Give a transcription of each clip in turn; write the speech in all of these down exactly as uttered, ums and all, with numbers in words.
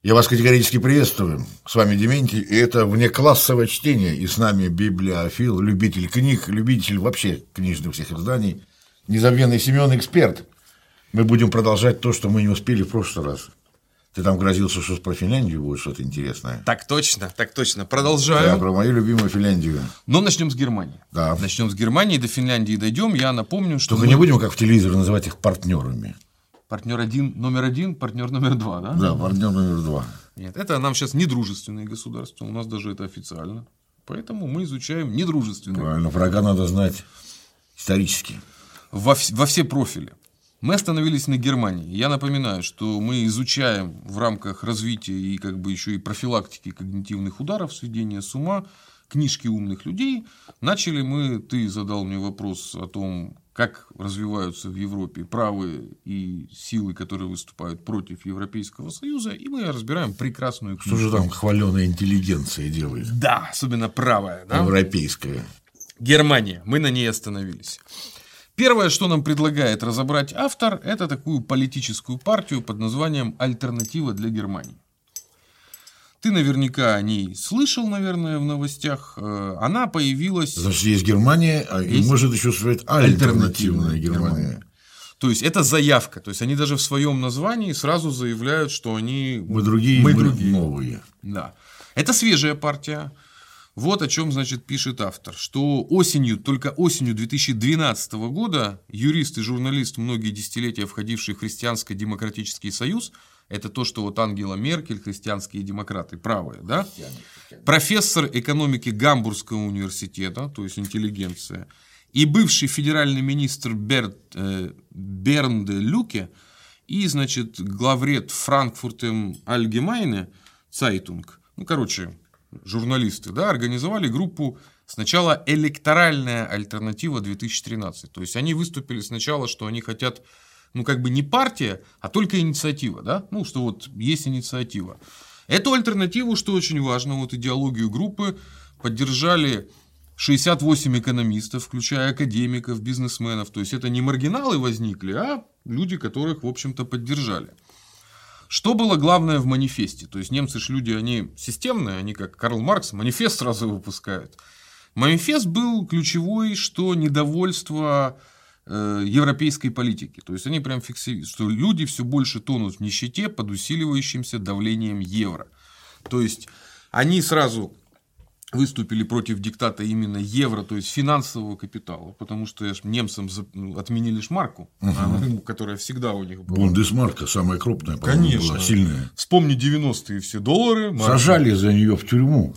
Я вас категорически приветствую. С вами Дементий, и это внеклассовое чтение. И с нами библиофил, любитель книг, любитель вообще книжных всех изданий, незабвенный Семен, эксперт. Мы будем продолжать то, что мы не успели в прошлый раз. Ты там грозился, что про Финляндию будет что-то интересное. Так точно, так точно. Продолжаем. Да, про мою любимую Финляндию. Но начнем с Германии. Да. Начнем с Германии, до Финляндии дойдем. Я напомню, что. Только мы... не будем, как в телевизоре, называть их партнерами. Партнер один, номер один, партнер номер два, да? Да, партнер номер два. Нет, это нам сейчас недружественные государства, у нас даже это официально. Поэтому мы изучаем недружественные. Правильно, врага надо знать исторически. Во, во все профили. Мы остановились на Германии. Я напоминаю, что мы изучаем в рамках развития и как бы еще и профилактики когнитивных ударов, сведения с ума, книжки умных людей. Начали мы, ты задал мне вопрос о том, как развиваются в Европе правые и силы, которые выступают против Европейского Союза, и мы разбираем прекрасную книгу. Что же там хваленая интеллигенция делает? Да, особенно правая. Да? Европейская. Германия. Мы на ней остановились. Первое, что нам предлагает разобрать автор, это такую политическую партию под названием «Альтернатива для Германии». Ты наверняка о ней слышал, наверное, в новостях. Она появилась... Значит, есть Германия, а есть... и может еще сказать альтернативная Германия. Германия. То есть, это заявка. То есть, они даже в своем названии сразу заявляют, что они... Мы другие, мы, мы другие. новые. Да. Это свежая партия. Вот о чем, значит, пишет автор, что осенью, только осенью две тысячи двенадцатого года юрист и журналист, многие десятилетия входивший в Христианско-демократический союз, это то, что вот Ангела Меркель, христианские демократы, правые, да? Христиане, христиане. Профессор экономики Гамбургского университета, то есть интеллигенция, и бывший федеральный министр Берт, э, Бернд Люке, и, значит, главред Франкфуртем Альгемайне Цайтунг, ну, короче, журналисты, да, организовали группу сначала «Электоральная альтернатива две тысячи тринадцать». То есть, они выступили сначала, что они хотят... Ну, как бы не партия, а только инициатива, да? Ну, что вот есть инициатива. Эту альтернативу, что очень важно, вот идеологию группы поддержали шестьдесят восемь экономистов, включая академиков, бизнесменов. То есть, это не маргиналы возникли, а люди, которых, в общем-то, поддержали. Что было главное в манифесте? То есть, немцы же люди, они системные, они как Карл Маркс, манифест сразу выпускают. Манифест был ключевой, что недовольство... европейской политики. То есть, они прям фиксируют, что люди все больше тонут в нищете под усиливающимся давлением евро. То есть, они сразу выступили против диктата именно евро, то есть, финансового капитала, потому что немцам отменили шмарку, угу. которая всегда у них была. Бундесмарка самая крупная, конечно, была сильная. Вспомни девяностые все доллары. Марки. Сажали за нее в тюрьму.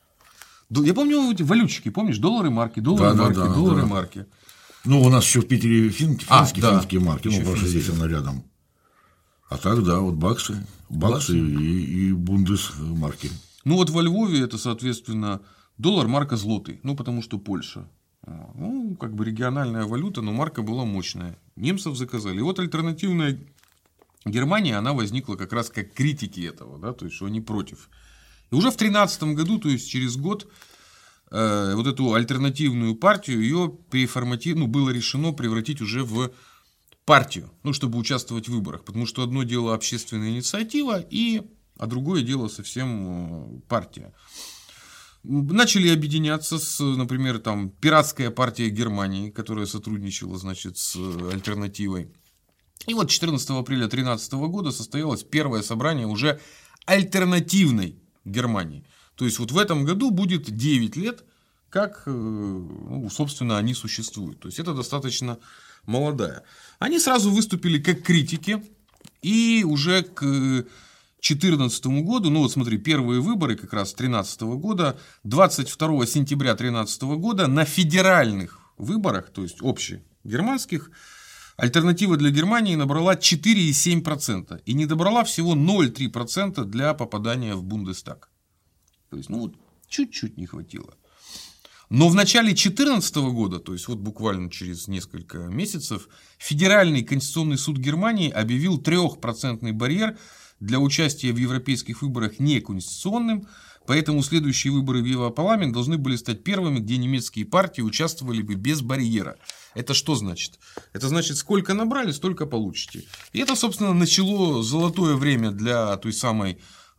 Я помню эти валютчики, помнишь, доллары, марки, доллары, да, марки, да, да, доллары, да. марки. Ну, у нас еще в Питере финки, а, финские, да. финские марки, ну, потому что здесь она рядом. А так, да, вот баксы, баксы и, и бундесмарки. Ну, вот во Львове это, соответственно, доллар, марка, злотый, ну, потому что Польша. Ну, как бы региональная валюта, но марка была мощная. Немцев заказали. И вот альтернативная Германия, она возникла как раз как критики этого, да, то есть, что они против. И уже в тринадцатом году, то есть, через год, вот эту альтернативную партию, ее переформатировать, ну, было решено превратить уже в партию, ну, чтобы участвовать в выборах. Потому что одно дело общественная инициатива, и, а другое дело совсем партия. Начали объединяться с, например, там, пиратская партия Германии, которая сотрудничала, значит, с альтернативой. И вот четырнадцатого апреля две тысячи тринадцатого года состоялось первое собрание уже альтернативной Германии. То есть, вот в этом году будет девять лет, как, ну, собственно, они существуют. То есть, это достаточно молодая. Они сразу выступили как критики, и уже к две тысячи четырнадцатому году, ну, вот смотри, первые выборы как раз тринадцатого года, двадцать второго сентября тринадцатого года на федеральных выборах, то есть, общегерманских, альтернатива для Германии набрала четыре целых семь десятых процента и не добрала всего ноль целых три десятых процента для попадания в Бундестаг. То есть, ну, вот чуть-чуть не хватило. Но в начале две тысячи четырнадцатого года, то есть, вот буквально через несколько месяцев, Федеральный конституционный суд Германии объявил трехпроцентный барьер для участия в европейских выборах неконституционным, поэтому следующие выборы в Европарламент должны были стать первыми, где немецкие партии участвовали бы без барьера. Это что значит? Это значит, сколько набрали, столько получите. И это, собственно, начало золотое время для той самой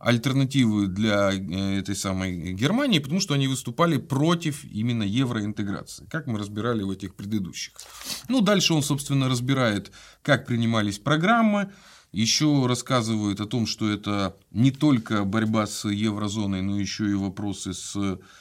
альтернативы для этой самой Германии, потому что они выступали против именно евроинтеграции, как мы разбирали в этих предыдущих. Ну, дальше он, собственно, разбирает, как принимались программы, еще рассказывает о том, что это не только борьба с еврозоной, но еще и вопросы с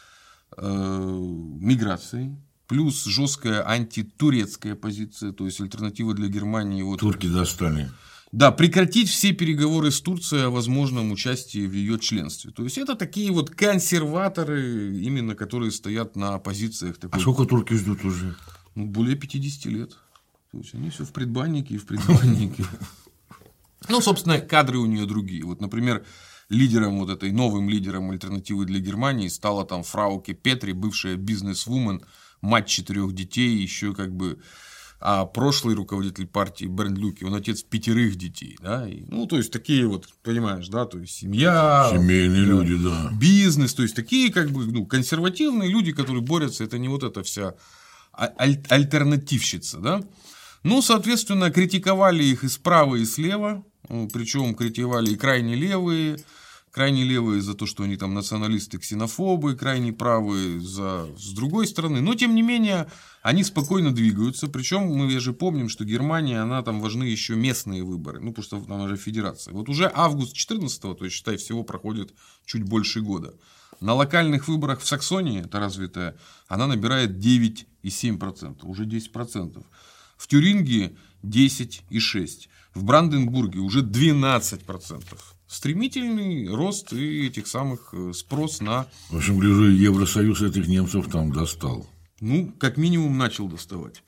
э, миграцией. Плюс жесткая антитурецкая позиция, то есть альтернатива для Германии. Вот, турки достали. Да, прекратить все переговоры с Турцией о возможном участии в ее членстве. То есть это такие вот консерваторы, именно которые стоят на позициях. Такой, а сколько турки ждут уже? Ну, более пятидесяти лет. То есть они все в предбаннике и в предбаннике. Ну, собственно, кадры у нее другие. Вот, например, лидером вот этой, новым лидером альтернативы для Германии стала там Фрауке Петри, бывшая бизнес-вумен, мать четырех детей, еще как бы, а прошлый руководитель партии Бернд Люке, он отец пятерых детей, да, и, ну, то есть, такие вот, понимаешь, да, то есть, семья, семейные да, люди, да, бизнес, то есть, такие, как бы, ну, консервативные люди, которые борются, это не вот эта вся аль- альтернативщица, да, ну, соответственно, критиковали их и справа, и слева, причем критиковали и крайне левые, крайне левые за то, что они там националисты, ксенофобы, крайне правые за... с другой стороны. Но, тем не менее, они спокойно двигаются. Причем мы же помним, что Германия, она там важны еще местные выборы. Ну, потому что она же федерация. Вот уже август четырнадцатого, то есть, считай, всего проходит чуть больше года. На локальных выборах в Саксонии, это развитая, она набирает девять и семь десятых процента, уже десять процентов. В Тюрингии десять и шесть процента. В Бранденбурге уже двенадцать процентов. Стремительный рост и этих самых спрос на... В общем, гляжу, Евросоюз этих немцев там достал. Ну, как минимум, начал доставать.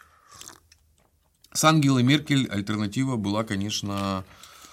С Ангелой Меркель альтернатива была, конечно,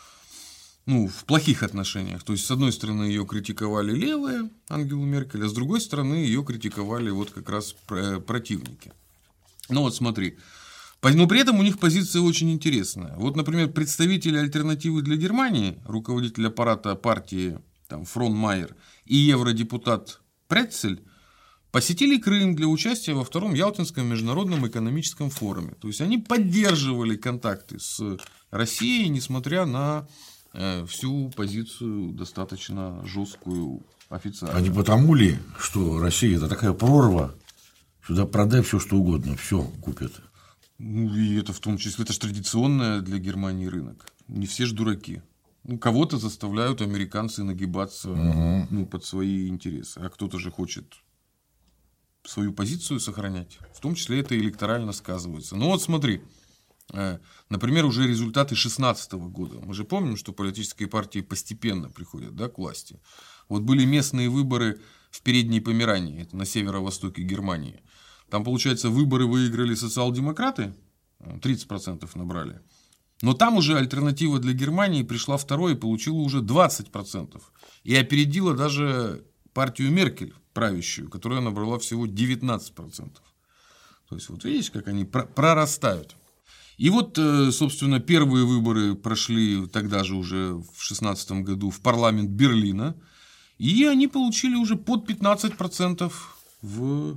ну, в плохих отношениях. То есть, с одной стороны, ее критиковали левые, Ангелу Меркель, а с другой стороны, ее критиковали вот как раз противники. Ну, вот смотри. Но при этом у них позиция очень интересная. Вот, например, представители альтернативы для Германии, руководитель аппарата партии там, Фрон Майер и евродепутат Прецель посетили Крым для участия во втором Ялтинском международном экономическом форуме. То есть, они поддерживали контакты с Россией, несмотря на э, всю позицию достаточно жесткую официальную. А не потому ли, что Россия это такая прорва, сюда продай все, что угодно, все купят. Ну, и это в том числе, это же традиционный для Германии рынок. Не все же дураки. Ну, кого-то заставляют американцы нагибаться угу. ну, под свои интересы, а кто-то же хочет свою позицию сохранять. В том числе это электорально сказывается. Ну, вот смотри, например, уже результаты две тысячи шестнадцатого года. Мы же помним, что политические партии постепенно приходят, да, к власти. Вот были местные выборы в Передней Померании, это на северо-востоке Германии. Там, получается, выборы выиграли социал-демократы, тридцать процентов набрали. Но там уже альтернатива для Германии пришла второй и получила уже двадцать процентов. И опередила даже партию Меркель, правящую, которая набрала всего девятнадцать процентов. То есть, вот видишь, как они прорастают. И вот, собственно, первые выборы прошли тогда же уже в две тысячи шестнадцатом году в парламент Берлина. И они получили уже под пятнадцать процентов в...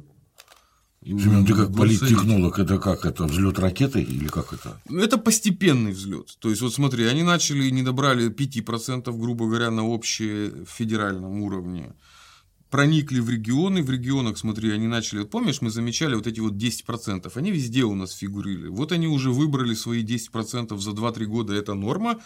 Семен, ты как политтехнолог, это как? Это взлет ракеты или как это? Это постепенный взлет. То есть, вот смотри, они начали, не добрали пять процентов, грубо говоря, на общем федеральном уровне. Проникли в регионы, в регионах, смотри, они начали, вот помнишь, мы замечали вот эти вот десять процентов, они везде у нас фигурили. Вот они уже выбрали свои десять процентов за два-три года, это норма.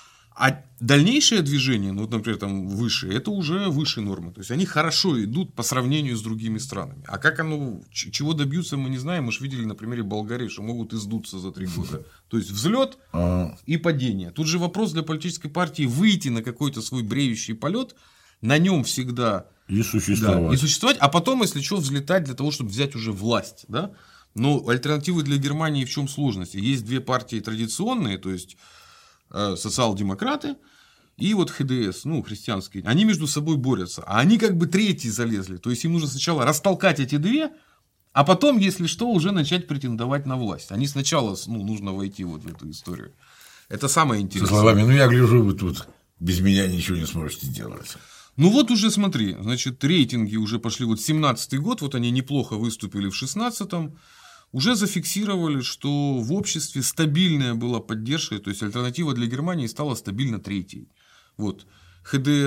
А дальнейшее движение, ну, например, там выше, это уже выше нормы. То есть, они хорошо идут по сравнению с другими странами. А как оно, чего добьются, мы не знаем. Мы же видели на примере Болгарии, что могут издуться за три года. То есть, взлет и падение. Тут же вопрос для политической партии выйти на какой-то свой бреющий полет, на нем всегда и существовать. Да, и существовать, а потом, если что, взлетать для того, чтобы взять уже власть. Да? Но альтернативы для Германии в чем сложность? Есть две партии традиционные, то есть социал-демократы и вот ха дэ эс, ну, христианские, они между собой борются, а они как бы третьи залезли, то есть им нужно сначала растолкать эти две, а потом, если что, уже начать претендовать на власть. Они сначала, ну, нужно войти вот в эту историю. Это самое интересное. Со словами, ну, я гляжу, вы тут без меня ничего не сможете делать. Ну, вот уже смотри, значит, рейтинги уже пошли, вот семнадцатый год, вот они неплохо выступили в шестнадцатом, уже зафиксировали, что в обществе стабильная была поддержка, то есть альтернатива для Германии стала стабильно третьей. Вот. ха дэ эс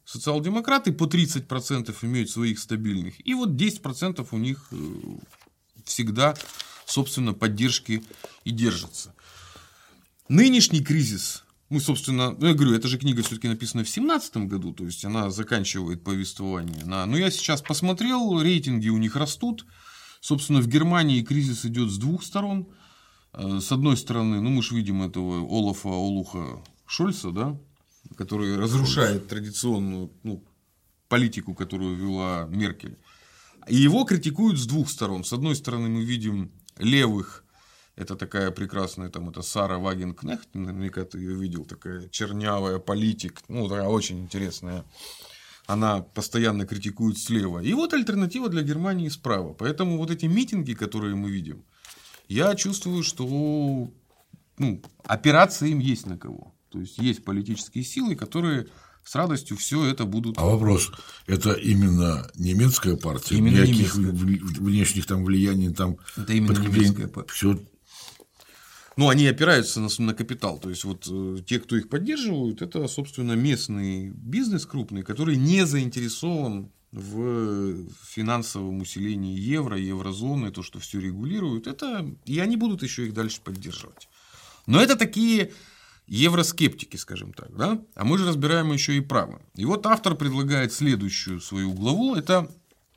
социал-демократы по тридцать процентов имеют своих стабильных, и вот десять процентов у них всегда, собственно, поддержки и держатся. Нынешний кризис, ну, собственно, ну, я говорю, эта же книга все-таки написана в семнадцатом году, то есть она заканчивает повествование. Но я сейчас посмотрел, рейтинги у них растут. Собственно, в Германии кризис идет с двух сторон. С одной стороны, ну, мы же видим этого Олафа Олуха Шольца, да, который разрушает традиционную, ну, политику, которую вела Меркель. И его критикуют с двух сторон. С одной стороны, мы видим левых, это такая прекрасная, там, это Сара Вагенкнехт, наверняка ты ее видел, такая чернявая политик, ну, такая очень интересная. Она постоянно критикует слева. И вот альтернатива для Германии справа. Поэтому вот эти митинги, которые мы видим, я чувствую, что, ну, опираться им есть на кого. То есть есть политические силы, которые с радостью все это будут. А вопрос: это именно немецкая партия? Именно Никаких немецкая. Внешних там влияний там. Это именно немецкая партия. Все. Ну, они опираются на, на капитал. То есть, вот э, те, кто их поддерживают, это, собственно, местный бизнес крупный, который не заинтересован в финансовом усилении евро, еврозоны, то, что все регулируют. Это... И они будут еще их дальше поддерживать. Но это такие евроскептики, скажем так. Да? А мы же разбираем еще и право. И вот автор предлагает следующую свою главу. Это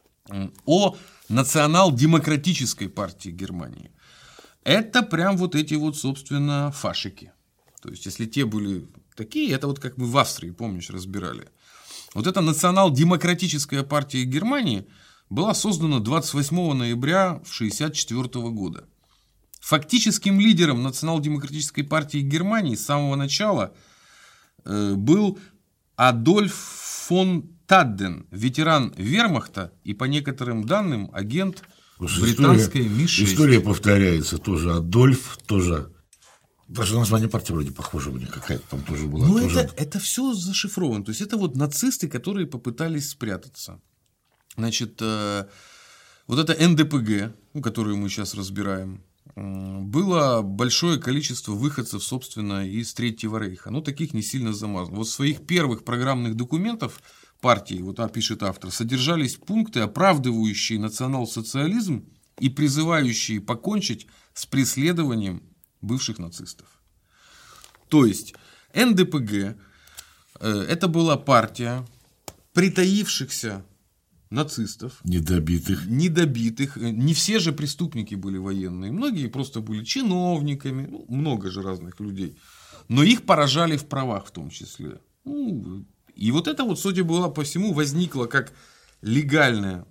о национал-демократической партии Германии. Это прям вот эти вот, собственно, фашики. То есть, если те были такие, это вот как мы в Австрии, помнишь, разбирали. Вот эта национал-демократическая партия Германии была создана двадцать восьмого ноября тысяча девятьсот шестьдесят четвёртого года. Фактическим лидером национал-демократической партии Германии с самого начала был Адольф фон Тадден, ветеран вермахта и, по некоторым данным, агент британской эм и шесть. История повторяется. Тоже Адольф, тоже. Даже название партии вроде похоже, вроде какая-то там тоже была. Ну, тоже... это, это все зашифровано. То есть, это вот нацисты, которые попытались спрятаться. Значит, э, вот это эн дэ пэ гэ, которую мы сейчас разбираем, э, было большое количество выходцев, собственно, из Третьего Рейха. Ну, таких не сильно замазано. Вот в своих первых программных документах партии, вот а, пишет автор, содержались пункты, оправдывающие национал-социализм и призывающие покончить с преследованием бывших нацистов. То есть эн дэ пэ гэ э, это была партия притаившихся нацистов, недобитых. недобитых. Не все же преступники были военные, многие просто были чиновниками, ну, много же разных людей, но их поражали в правах в том числе. Ну, и вот это вот, судя было по всему, возникло как легальное,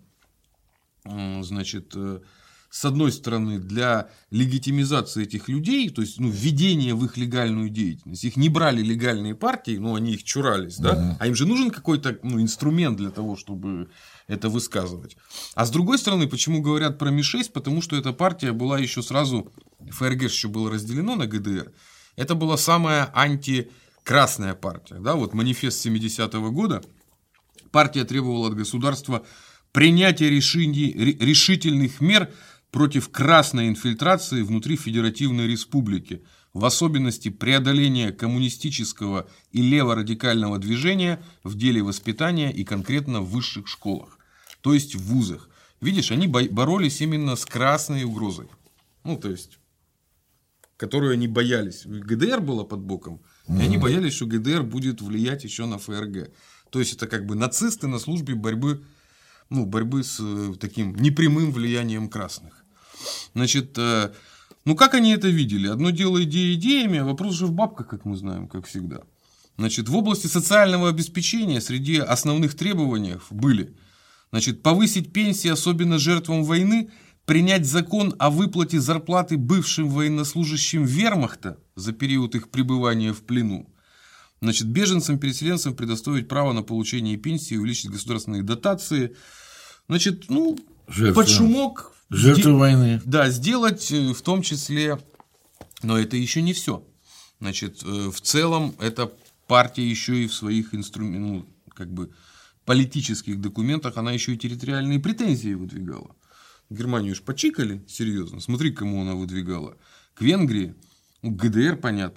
значит, с одной стороны, для легитимизации этих людей, то есть, ну, введения в их легальную деятельность. Их не брали легальные партии, но они их чурались, да? Uh-huh. А им же нужен какой-то, ну, инструмент для того, чтобы это высказывать. А с другой стороны, почему говорят про эм и шесть? Потому что эта партия была еще сразу, эф эр гэ еще было разделено на гэ дэ эр. Это была самая антикрасная партия. Да? Вот манифест семидесятого года. Партия требовала от государства принятия решений, решительных мер против красной инфильтрации внутри Федеративной Республики, в особенности преодоления коммунистического и леворадикального движения в деле воспитания и конкретно в высших школах, то есть в вузах. Видишь, они боролись именно с красной угрозой, ну, то есть, которую они боялись. гэ дэ эр была под боком, и они боялись, что гэ дэ эр будет влиять еще на эф эр гэ. То есть, это как бы нацисты на службе борьбы, ну, борьбы с таким непрямым влиянием красных. Значит, ну, как они это видели? Одно дело идеи идеями, а вопрос же в бабках, как мы знаем, как всегда. Значит, в области социального обеспечения среди основных требований были, значит, повысить пенсии, особенно жертвам войны, принять закон о выплате зарплаты бывшим военнослужащим вермахта за период их пребывания в плену, значит, беженцам, переселенцам предоставить право на получение пенсии, увеличить государственные дотации, значит, ну, Жертва. под шумок. Жертвы Де... войны. Да, сделать в том числе, но это еще не все. Значит, в целом эта партия еще и в своих инструментах, ну, как бы политических документах, она еще и территориальные претензии выдвигала. Германию уж почикали серьезно. Смотри, к кому она выдвигала. К Венгрии, ну, к гэ дэ эр, понятно.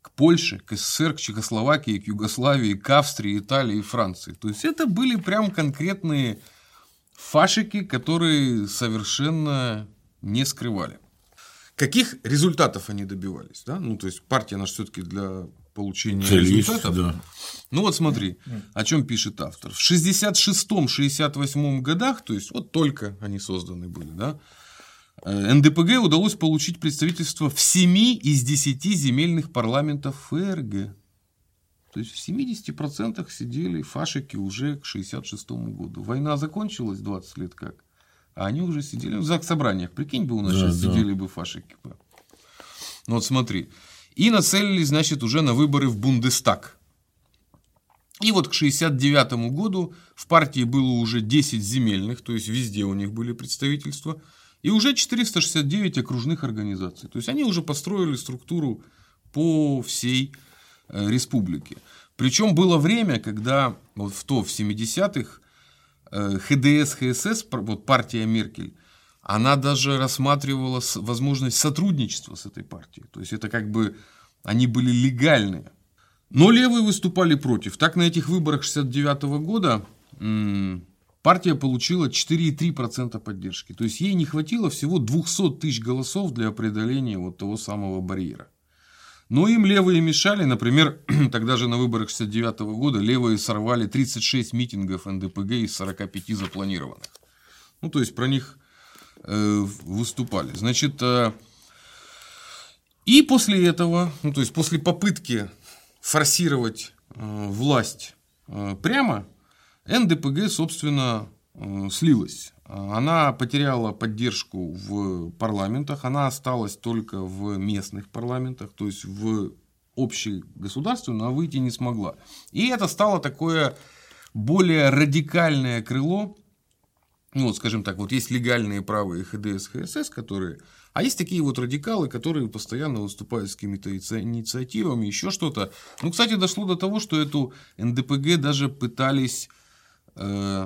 к Польше, к СССР, к Чехословакии, к Югославии, к Австрии, Италии и Франции. То есть это были прям конкретные фашики, которые совершенно не скрывали. Каких результатов они добивались? Да? Ну, то есть партия наша все-таки для получения Цель результатов. есть, да. Ну вот смотри, о чем пишет автор. В шестьдесят шестом — шестьдесят восьмом годах, то есть вот только они созданы были, да, эн дэ пэ гэ удалось получить представительство в семи из десяти земельных парламентов эф эр гэ. То есть в семидесяти процентах сидели фашики уже к шестьдесят шестому году. Война закончилась двадцать лет как, а они уже сидели в заксобраниях. Прикинь бы, у нас да, сейчас да. сидели бы фашики. Ну вот смотри. И нацелились, значит, уже на выборы в Бундестаг. И вот к шестьдесят девятому году в партии было уже десять земельных, то есть везде у них были представительства, и уже четыреста шестьдесят девять окружных организаций. То есть они уже построили структуру по всей э, республике. Причем было время, когда вот в то, в семидесятых, э, ха дэ эс ха эс эс, вот партия Меркель, она даже рассматривала возможность сотрудничества с этой партией. То есть это как бы они были легальные. Но левые выступали против. Так на этих выборах шестьдесят девятого года м- партия получила четыре и три десятых процента поддержки. То есть ей не хватило всего двухсот тысяч голосов для преодоления вот того самого барьера. Но им левые мешали. Например, тогда же на выборах шестьдесят девятого года левые сорвали тридцать шесть митингов эн дэ пэ гэ из сорока пяти запланированных. Ну, то есть про них э, выступали. Значит, э, и после этого, ну, то есть после попытки форсировать э, власть э, прямо, эн дэ пэ гэ, собственно, э, слилась. Она потеряла поддержку в парламентах, она осталась только в местных парламентах, то есть в общегосударственную, она выйти не смогла. И это стало такое более радикальное крыло. Ну, вот, скажем так, вот есть легальные правые ха дэ эс ха эс эс, которые... А есть такие вот радикалы, которые постоянно выступают с какими-то инициативами, еще что-то. Ну, кстати, дошло до того, что эту эн дэ пэ гэ даже пытались э,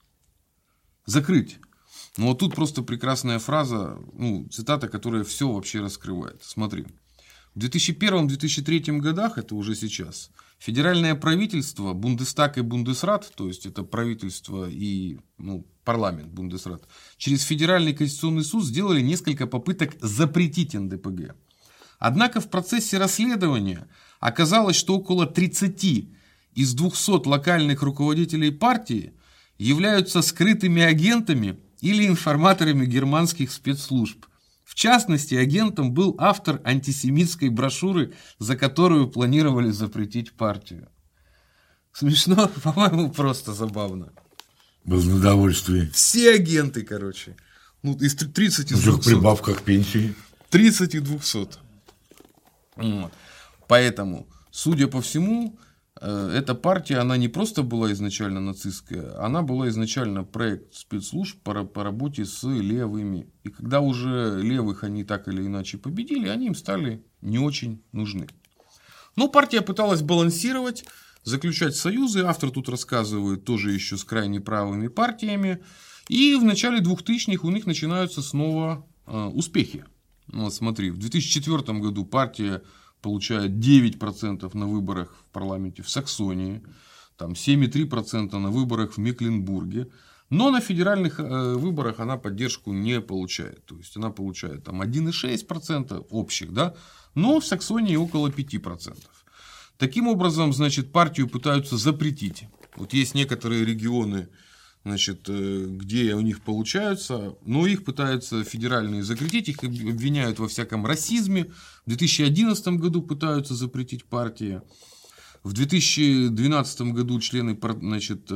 закрыть. Но вот тут просто прекрасная фраза, ну, цитата, которая все вообще раскрывает. Смотри. В две тысячи первом — две тысячи третьем годах, это уже сейчас, федеральное правительство, Бундестаг и Бундесрат, то есть это правительство и ну, парламент Бундесрат, через Федеральный конституционный суд сделали несколько попыток запретить эн дэ пэ гэ. Однако в процессе расследования оказалось, что около тридцати из двухсот локальных руководителей партии являются скрытыми агентами или информаторами германских спецслужб. В частности, агентом был автор антисемитской брошюры, за которую планировали запретить партию. Смешно, по-моему, просто забавно. Без удовольствия. Все агенты, короче. Ну, из тридцати из двухсот. Прибавка к пенсии. тридцать и двухсот. Вот. Поэтому, судя по всему, эта партия, она не просто была изначально нацистская, она была изначально проект спецслужб по, по работе с левыми. И когда уже левых они так или иначе победили, они им стали не очень нужны. Но партия пыталась балансировать, заключать союзы. Автор тут рассказывает тоже еще с крайне правыми партиями. И в начале двухтысячных у них начинаются снова э, успехи. Вот смотри, в две тысячи четвёртом году партия получает девять процентов на выборах в парламенте в Саксонии, там семь и три десятых процента на выборах в Мекленбурге, но на федеральных э, выборах она поддержку не получает. То есть она получает там один и шесть десятых процента общих, да, но в Саксонии около пяти процентов. Таким образом, значит, партию пытаются запретить. Вот есть некоторые регионы, значит, где у них получаются, но их пытаются федеральные закрепить, их обвиняют во всяком расизме. В две тысячи одиннадцатом году пытаются запретить партии. В две тысячи двенадцатом году члены, значит,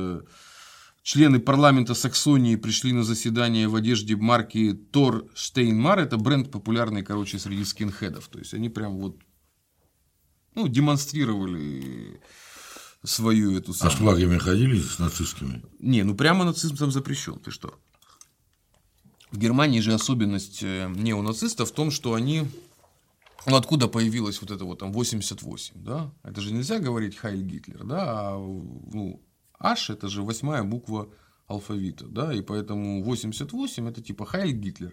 члены парламента Саксонии пришли на заседание в одежде марки Тор Штейнмар. Это бренд популярный, короче, среди скинхедов. То есть они прям вот ну, демонстрировали свою эту самую... А с флагами ходили с нацистскими? Не, ну прямо нацизм там запрещен. Ты что? В Германии же особенность неонацистов в том, что они... Ну, откуда появилась вот это вот там восемьдесят восемь, да? Это же нельзя говорить Хайль Гитлер, да? А ну, H это же восьмая буква алфавита, да? И поэтому восемьдесят восемь это типа Хайль Гитлер.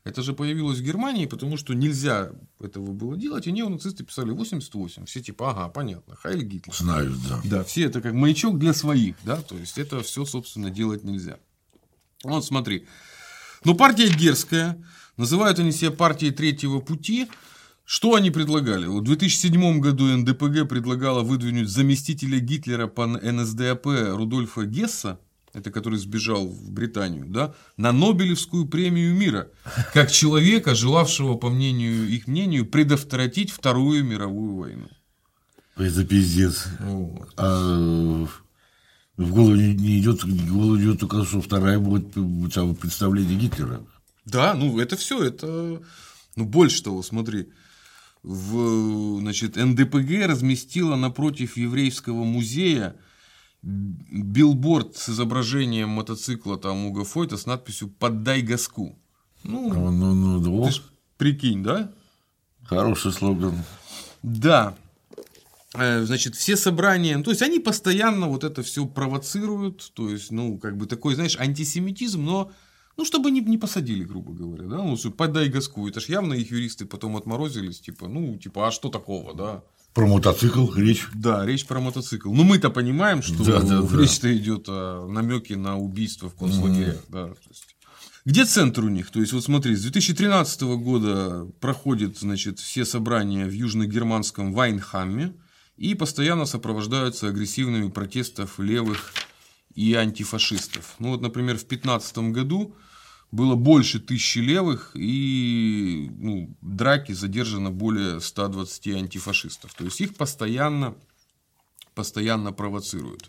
Это же появилось в Германии, потому что нельзя этого было делать, и неонацисты писали восемьдесят восемь. Все типа, ага, понятно, Хайль Гитлер. Знают, да. Да, все это как маячок для своих, да, то есть это все, собственно, делать нельзя. Вот смотри. Но партия дерзкая, называют они себя партией третьего пути. Что они предлагали? Вот в две тысячи седьмом году эн дэ пэ гэ предлагала выдвинуть заместителя Гитлера по эн эс дэ а пэ Рудольфа Гесса, это который сбежал в Британию, да, на Нобелевскую премию мира, как человека, желавшего, по мнению их мнению, предотвратить Вторую мировую войну. Это пиздец. Вот. А в голову не идет, в голову идет только, что вторая будет представление Гитлера. Да, ну это все, это, ну больше того, смотри. В, значит, эн дэ пэ гэ разместила напротив еврейского музея билборд с изображением мотоцикла там Уго Фойта с надписью «Поддай газку». Ну, ну, ну, ну ты ж прикинь, да? Хороший слоган. Да. Значит, все собрания, то есть они постоянно вот это все провоцируют, то есть, ну, как бы такой, знаешь, антисемитизм, но, ну, чтобы не, не посадили, грубо говоря, да, ну, подай газку, это ж явно их юристы потом отморозились, типа, ну, типа, а что такого, да? Про мотоцикл речь. Да, речь про мотоцикл. Но мы-то понимаем, что да, да, речь-то да. идет о намеке на убийство в концлагерях, mm-hmm. да, то есть. Где центр у них? То есть, вот смотри, с две тысячи тринадцатого года проходят, значит, все собрания в южногерманском Вайнхамме и постоянно сопровождаются агрессивными протестами левых и антифашистов. Ну, вот, например, в две тысячи пятнадцатом году было больше тысячи левых, и ну, драки задержано более ста двадцати антифашистов. То есть, их постоянно, постоянно провоцируют.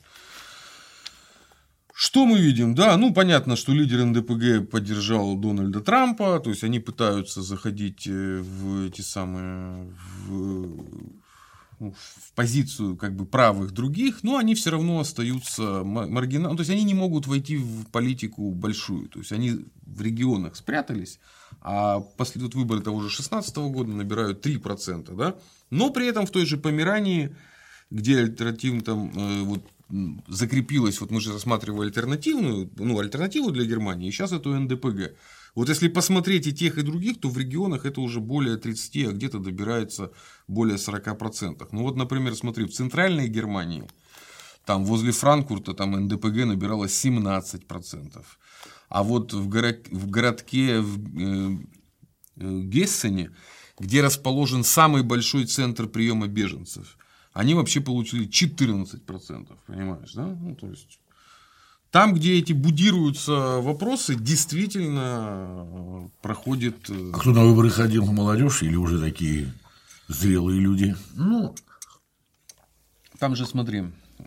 Что мы видим? Да, ну, понятно, что лидер эн дэ пэ гэ поддержал Дональда Трампа, то есть, они пытаются заходить в эти самые... В... в позицию как бы правых других, но они все равно остаются маргиналами, то есть они не могут войти в политику большую, то есть они в регионах спрятались, а после вот выборы того же шестнадцатого года набирают три процента, да, но при этом в той же Померании, где альтернативно там э, вот закрепилась, вот мы же рассматривали альтернативную, ну, альтернативу для Германии, и сейчас эту эн дэ пэ гэ. Вот если посмотреть и тех, и других, то в регионах это уже более тридцати, а где-то добирается более сорока процентов. Ну вот, например, смотри, в центральной Германии, там возле Франкфурта, там эн дэ пэ гэ набирало семнадцать процентов. А вот в, город, в городке в э, э, Гессене, где расположен самый большой центр приема беженцев, они вообще получили четырнадцать процентов, понимаешь, да? Ну, то есть... Там, где эти будируются вопросы, действительно проходит... А кто на выборы ходил? Молодежь или уже такие зрелые люди? Ну, там же, смотри,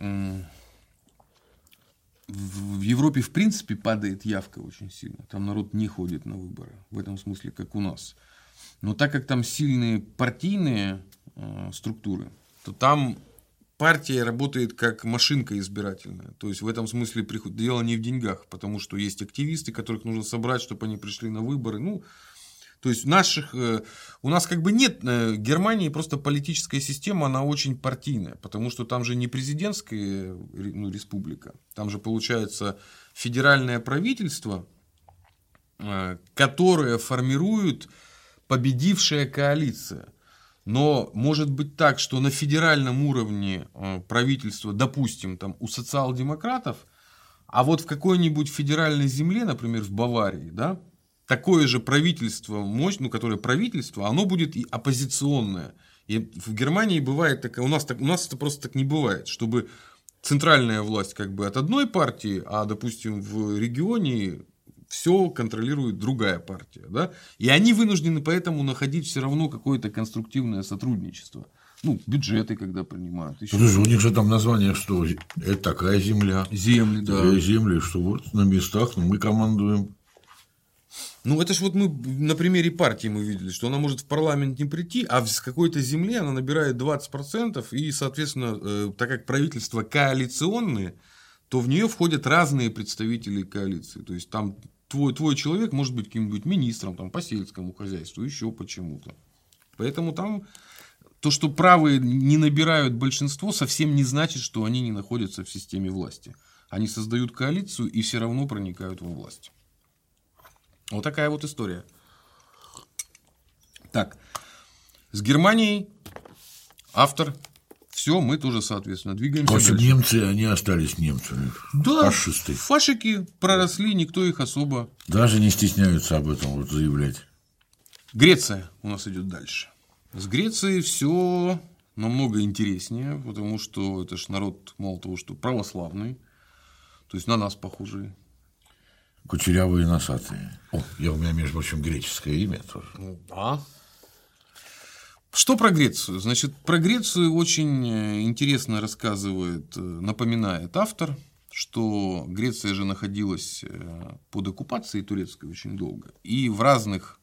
в Европе, в принципе, падает явка очень сильно. Там народ не ходит на выборы. В этом смысле, как у нас. Но так как там сильные партийные структуры, то там... Партия работает как машинка избирательная. То есть, в этом смысле дело не в деньгах, потому что есть активисты, которых нужно собрать, чтобы они пришли на выборы. Ну, то есть, наших, у нас как бы нет, в Германии просто политическая система, она очень партийная, потому что там же не президентская ну, республика, там же получается федеральное правительство, которое формирует победившая коалиция. Но может быть так, что на федеральном уровне правительство, допустим, там, у социал-демократов, а вот в какой-нибудь федеральной земле, например, в Баварии, да, такое же правительство, мощь, ну, которое правительство, оно будет и оппозиционное. И в Германии бывает такое, у нас, так, у нас это просто так не бывает, чтобы центральная власть как бы от одной партии, а, допустим, в регионе... все контролирует другая партия. Да? И они вынуждены поэтому находить все равно какое-то конструктивное сотрудничество. Ну, бюджеты, когда принимают. Еще... Подожди, у них же там название, что это такая земля. Земли, да. Такая земля, что вот на местах ну, мы командуем. Ну, это ж вот мы на примере партии мы видели, что она может в парламент не прийти, а с какой-то земли она набирает двадцать процентов, и, соответственно, так как правительства коалиционные, то в нее входят разные представители коалиции. То есть, там твой, твой человек может быть каким-нибудь министром там, по сельскому хозяйству, еще почему-то. Поэтому там то, что правые не набирают большинство, совсем не значит, что они не находятся в системе власти. Они создают коалицию и все равно проникают во власть. Вот такая вот история. Так, с Германией автор, все, мы тоже, соответственно, двигаемся. В общем, дальше. немцы, они остались немцами. Да, фашисты. Фашики проросли, никто их особо... Даже не стесняются об этом вот заявлять. Греция у нас идет дальше. С Грецией все намного интереснее, потому что это ж народ, мало того, что православный, то есть на нас похожий. Кучерявые и носатые. О, я у меня, между прочим, греческое имя тоже. Ну, да. Что про Грецию? Значит, про Грецию очень интересно рассказывает, напоминает автор, что Греция же находилась под оккупацией турецкой очень долго. И в разных,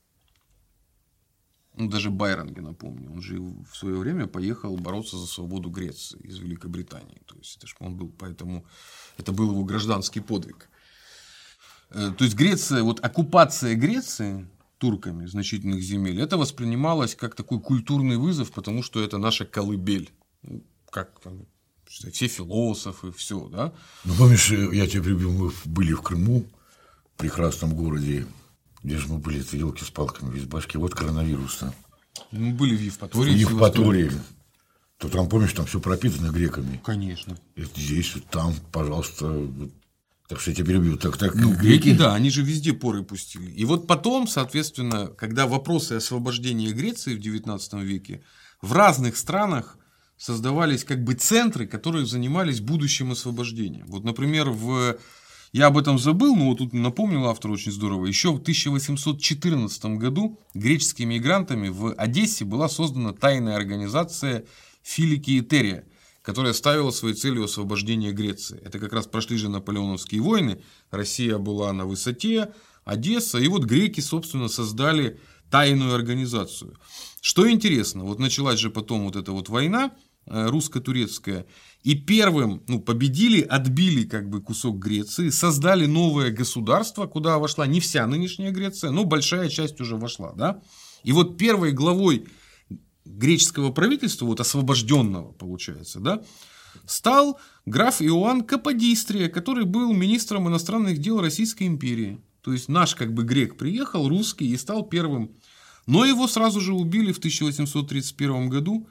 ну, даже Байронге, напомню, он же в свое время поехал бороться за свободу Греции из Великобритании. То есть, это же он был, поэтому это был его гражданский подвиг. То есть, Греция, вот оккупация Греции турками значительных земель, это воспринималось как такой культурный вызов, потому что это наша колыбель. Как там, все философы, все, да? Ну, помнишь, я тебя прибил, мы были в Крыму, в прекрасном городе, где же мы были, это елки с палками в избашке, вот коронавирус-то. Мы были в Евпатории. В Евпатории. То там, помнишь, там все пропитано греками. Конечно. Это здесь, вот там, пожалуйста. Так что я тебя перебью. Так, так, ну, греки, да, они же везде поры пустили. И вот потом, соответственно, когда вопросы освобождения Греции в девятнадцатом веке, в разных странах создавались как бы центры, которые занимались будущим освобождением. Вот, например, в... я об этом забыл, но вот тут напомнил автор очень здорово. Еще в тысяча восемьсот четырнадцатом году греческими мигрантами в Одессе была создана тайная организация Филики и Терия, которая ставила своей целью освобождение Греции. Это как раз прошли же наполеоновские войны, Россия была на высоте, Одесса, и вот греки, собственно, создали тайную организацию. Что интересно, вот началась же потом вот эта вот война русско-турецкая, и первым, ну, победили, отбили как бы кусок Греции, создали новое государство, куда вошла не вся нынешняя Греция, но большая часть уже вошла, да. И вот первой главой греческого правительства, вот освобожденного, получается, да, стал граф Иоанн Каподистрия, который был министром иностранных дел Российской империи. То есть наш как бы грек приехал, русский, и стал первым. Но его сразу же убили в тысяча восемьсот тридцать первом году,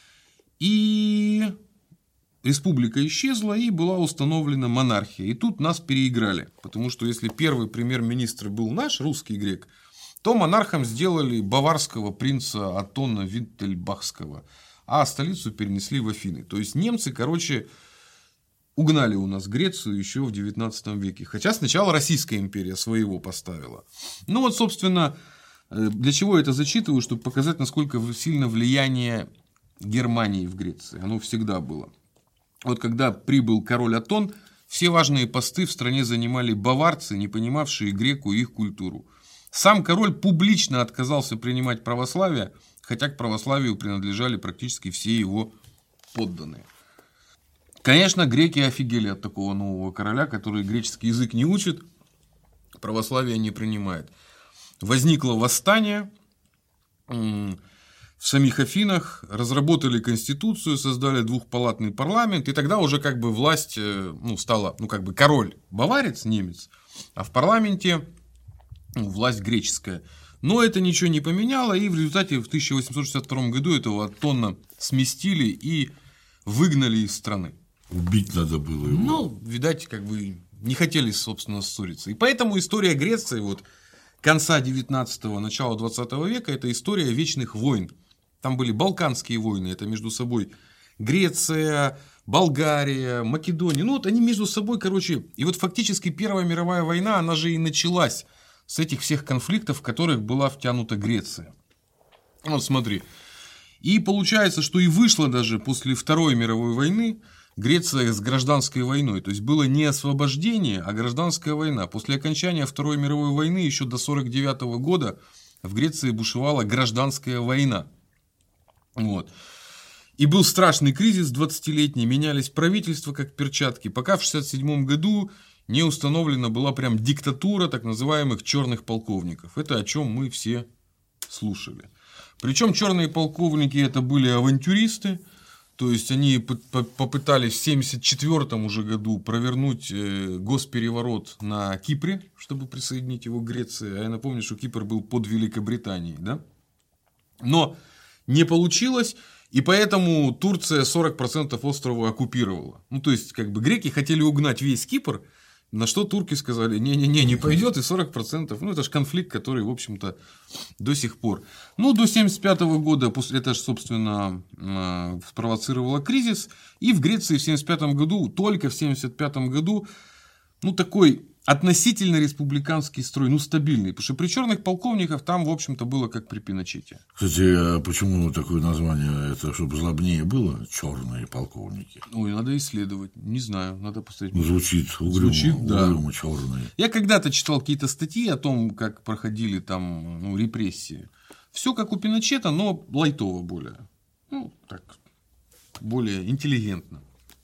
и республика исчезла, и была установлена монархия. И тут нас переиграли, потому что если первый премьер-министр был наш, русский грек, то монархом сделали баварского принца Аттона Виттельбахского, а столицу перенесли в Афины. То есть немцы, короче, угнали у нас Грецию еще в девятнадцатом веке. Хотя сначала Российская империя своего поставила. Ну вот, собственно, для чего я это зачитываю, чтобы показать, насколько сильно влияние Германии в Греции. Оно всегда было. Вот когда прибыл король Аттон, все важные посты в стране занимали баварцы, не понимавшие греку и их культуру. Сам король публично отказался принимать православие, хотя к православию принадлежали практически все его подданные. Конечно, греки офигели от такого нового короля, который греческий язык не учит, православие не принимает. Возникло восстание в самих Афинах, разработали конституцию, создали двухпалатный парламент, и тогда уже как бы власть, ну, стала, ну, как бы король баварец, немец, а в парламенте власть греческая. Но это ничего не поменяло, и в результате в тысяча восемьсот шестьдесят втором году этого Аттона сместили и выгнали из страны. Убить надо было его. Ну, видать, как бы не хотели, собственно, ссориться. И поэтому история Греции вот конца девятнадцатого, начала двадцатого века – это история вечных войн. Там были Балканские войны, это между собой Греция, Болгария, Македония. Ну, вот они между собой, короче. И вот фактически Первая мировая война, она же и началась с этих всех конфликтов, в которых была втянута Греция. Вот смотри. И получается, что и вышло даже после Второй мировой войны Греция с гражданской войной. То есть было не освобождение, а гражданская война. После окончания Второй мировой войны еще до сорок девятого года в Греции бушевала гражданская война. Вот. И был страшный кризис двадцатилетний, менялись правительства как перчатки, пока в шестьдесят седьмом году не установлена была прям диктатура так называемых черных полковников. Это о чем мы все слушали. Причем черные полковники это были авантюристы, то есть они попытались в семьдесят четвёртом уже году провернуть госпереворот на Кипре, чтобы присоединить его к Греции. А я напомню, что Кипр был под Великобританией, да? Но не получилось, и поэтому Турция сорок процентов острова оккупировала. Ну, то есть, как бы греки хотели угнать весь Кипр, на что турки сказали, не-не-не, не пойдет, и сорок процентов, ну, это же конфликт, который, в общем-то, до сих пор. Ну, до семьдесят пятого года, после этого, собственно, спровоцировало кризис, и в Греции в семьдесят пятом году, только в семьдесят пятом году, ну, такой относительно республиканский строй, ну, стабильный, потому что при черных полковниках там, в общем-то, было как при Пиночете. Кстати, а почему такое название? Это чтобы злобнее было? Черные полковники. Ой, надо исследовать. Не знаю, надо посмотреть. Ну, звучит угрюмо, Звучит, да. угрюмо черные. Я когда-то читал какие-то статьи о том, как проходили там, ну, репрессии. Все как у Пиночета, но лайтово более. Ну, так, более интеллигентно.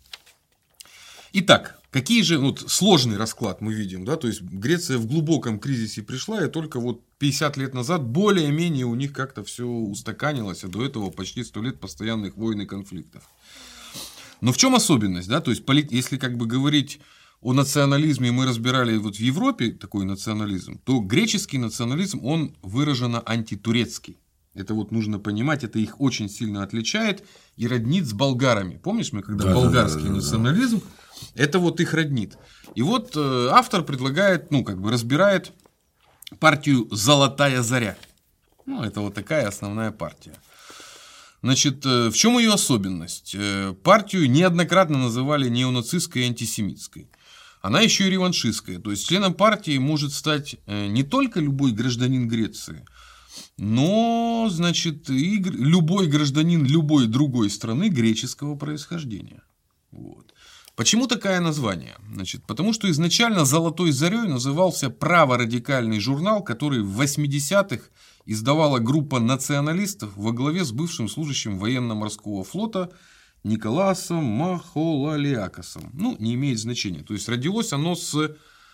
Итак, какие же, вот сложный расклад мы видим, да, то есть Греция в глубоком кризисе пришла, и только вот пятьдесят лет назад более-менее у них как-то все устаканилось, а до этого почти сто лет постоянных войн и конфликтов. Но в чем особенность, да, то есть если как бы говорить о национализме, мы разбирали вот в Европе такой национализм, то греческий национализм, он выраженно антитурецкий. Это вот нужно понимать, это их очень сильно отличает и роднит с болгарами. Помнишь, мы когда да, болгарский да, да, национализм, да. Это вот их роднит. И вот э, автор предлагает, ну, как бы разбирает партию «Золотая заря». Ну, это вот такая основная партия. Значит, э, в чем ее особенность? Э, партию неоднократно называли неонацистской и антисемитской. Она еще и реваншистская. То есть членом партии может стать э, не только любой гражданин Греции, но, значит, и любой гражданин любой другой страны греческого происхождения. Вот. Почему такое название? Значит, потому что изначально «Золотой зарей» назывался праворадикальный журнал, который в восьмидесятых издавала группа националистов во главе с бывшим служащим военно-морского флота Николасом Махолалиакосом. Ну, не имеет значения. То есть родилось оно с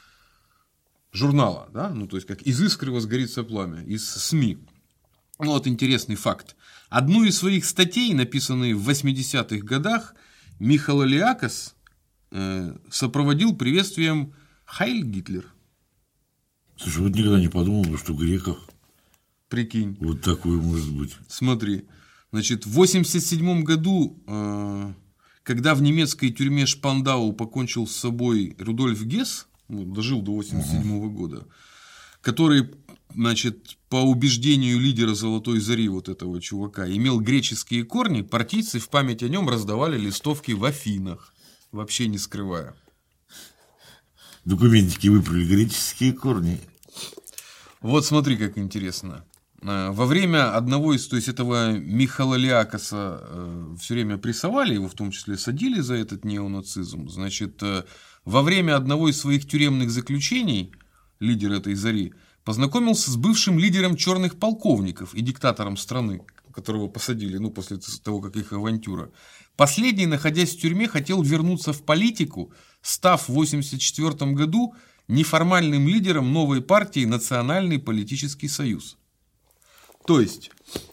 журнала, да? Ну, то есть как из искры возгорится пламя, из СМИ. Ну, вот интересный факт. Одну из своих статей, написанные в восьмидесятых годах, Михалолиакос э, сопроводил приветствием «Хайль Гитлер». Слушай, вот никогда не подумал, что в греках прикинь. Вот такое может быть. Смотри, значит, в восемьдесят седьмом году, э, когда в немецкой тюрьме Шпандау покончил с собой Рудольф Гесс, ну, дожил до восемьдесят седьмого года, который, значит, по убеждению лидера «Золотой зари», вот этого чувака, имел греческие корни, партийцы в память о нем раздавали листовки в Афинах, вообще не скрывая. Документики выправили греческие корни. Вот смотри, как интересно. Во время одного из, то есть этого Михалолиакоса все время прессовали, его в том числе садили за этот неонацизм, значит, во время одного из своих тюремных заключений лидер этой зари познакомился с бывшим лидером черных полковников и диктатором страны, которого посадили, ну, после того, как их авантюра. Последний, находясь в тюрьме, хотел вернуться в политику, став в восемьдесят четвёртом году неформальным лидером новой партии «Национальный политический союз». То есть,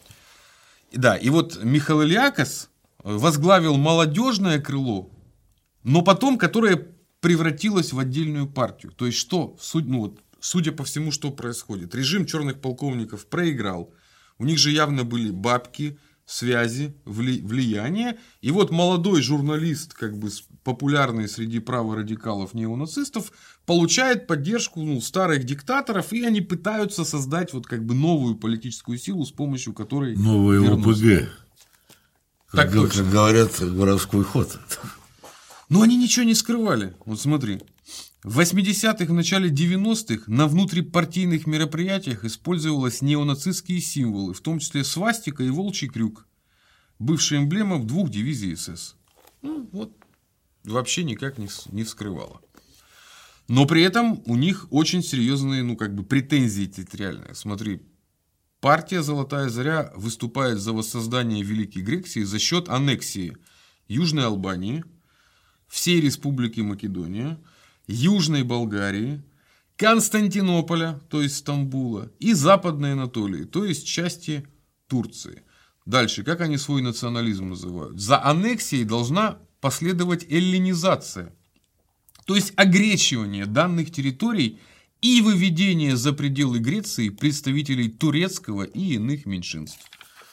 да, и вот Михалолиакос возглавил молодежное крыло, но потом, которое превратилось в отдельную партию. То есть, что, ну, вот, судя по всему, что происходит? Режим черных полковников проиграл. У них же явно были бабки, связи, вли, влияние. И вот молодой журналист, как бы популярный среди праворадикалов неонацистов, получает поддержку, ну, старых диктаторов, и они пытаются создать вот как бы новую политическую силу, с помощью которой... Новое ОПГ. Так как, как говорят, воровской ход. Но они ничего не скрывали. Вот смотри. В восьмидесятых, в начале девяностых на внутрипартийных мероприятиях использовались неонацистские символы, в том числе свастика и волчий крюк, бывшая эмблема двух дивизий СС. Ну, вот, вообще никак не, не вскрывала. Но при этом у них очень серьезные, ну, как бы претензии территориальные. Смотри, партия «Золотая заря» выступает за воссоздание Великой Греции за счет аннексии Южной Албании, всей Республики Македония, Южной Болгарии, Константинополя, то есть Стамбула, и Западной Анатолии, то есть части Турции. Дальше, как они свой национализм называют? За аннексией должна последовать эллинизация, то есть огречивание данных территорий и выведение за пределы Греции представителей турецкого и иных меньшинств.